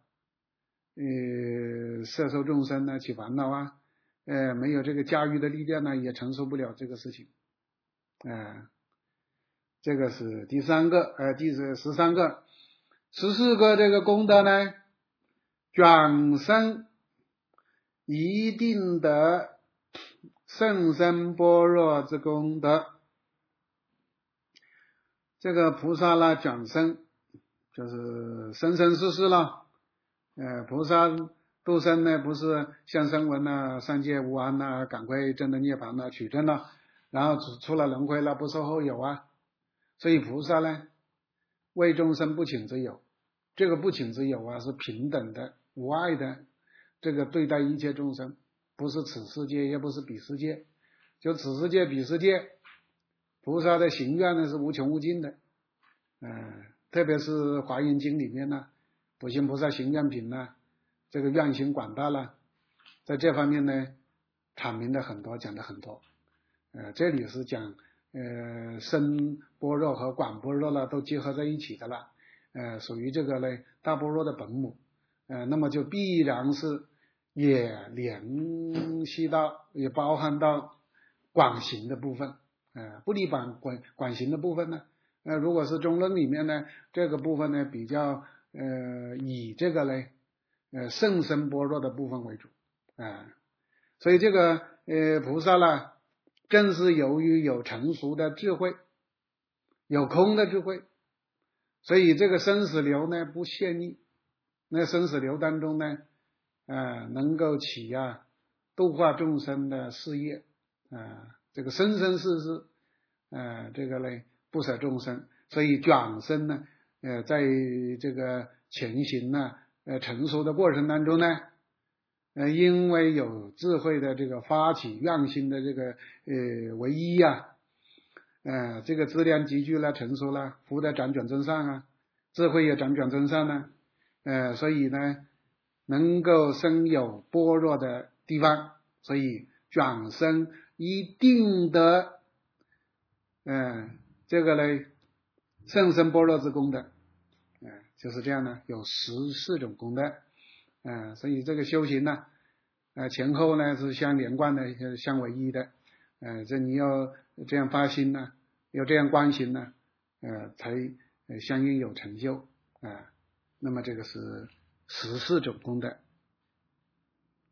呃摄受众生呢起烦恼啊，呃没有这个驾驭的力量呢，也承受不了这个事情啊、呃。这个是第三个呃第十三个。十四个这个功德呢，转生一定的甚深般若之功德。这个菩萨啦转生就是生生世世了，呃菩萨度生呢不是像声闻啊三界无安啊赶快证得涅槃啊取证了，然后出了轮回了不受后有啊，所以菩萨呢为众生不请之有，这个不请之有啊是平等的无碍的，这个对待一切众生，不是此世界也不是彼世界，就此世界彼世界菩萨的行愿呢是无穷无尽的，呃特别是华严经里面呢，普贤菩萨行愿品呢，这个愿行广大了，在这方面呢阐明了很多，讲了很多。呃这里是讲呃深般若和广般若了都结合在一起的了，呃属于这个呢大般若的本母，呃那么就必然是也联系到也包含到广行的部分，呃不离广广广行的部分呢，呃如果是中论里面呢，这个部分呢比较呃以这个呢呃甚深般若的部分为主啊、呃，所以这个呃菩萨呢正是由于有成熟的智慧，有空的智慧，所以这个生死流呢不泄密，那生死流当中呢呃能够起啊度化众生的事业啊、呃、这个生生世世呃这个呢不舍众生，所以转生呢呃在这个前行呢呃成熟的过程当中呢，呃因为有智慧的这个发起愿心的这个呃唯一呀、啊，呃这个质量集聚了，成熟了，福德辗转真善啊，智慧也辗转真善呢、啊，呃所以呢能够生有般若的地方，所以转生一定的嗯、呃、这个呢甚深般若之功德，嗯、呃、就是这样呢，有十四种功德，嗯、呃、所以这个修行呢呃前后呢是相连贯的，相为一的，呃这你要这样发心呢，要这样观行呢，呃才呃相应有成就啊、呃、那么这个是十四种功德。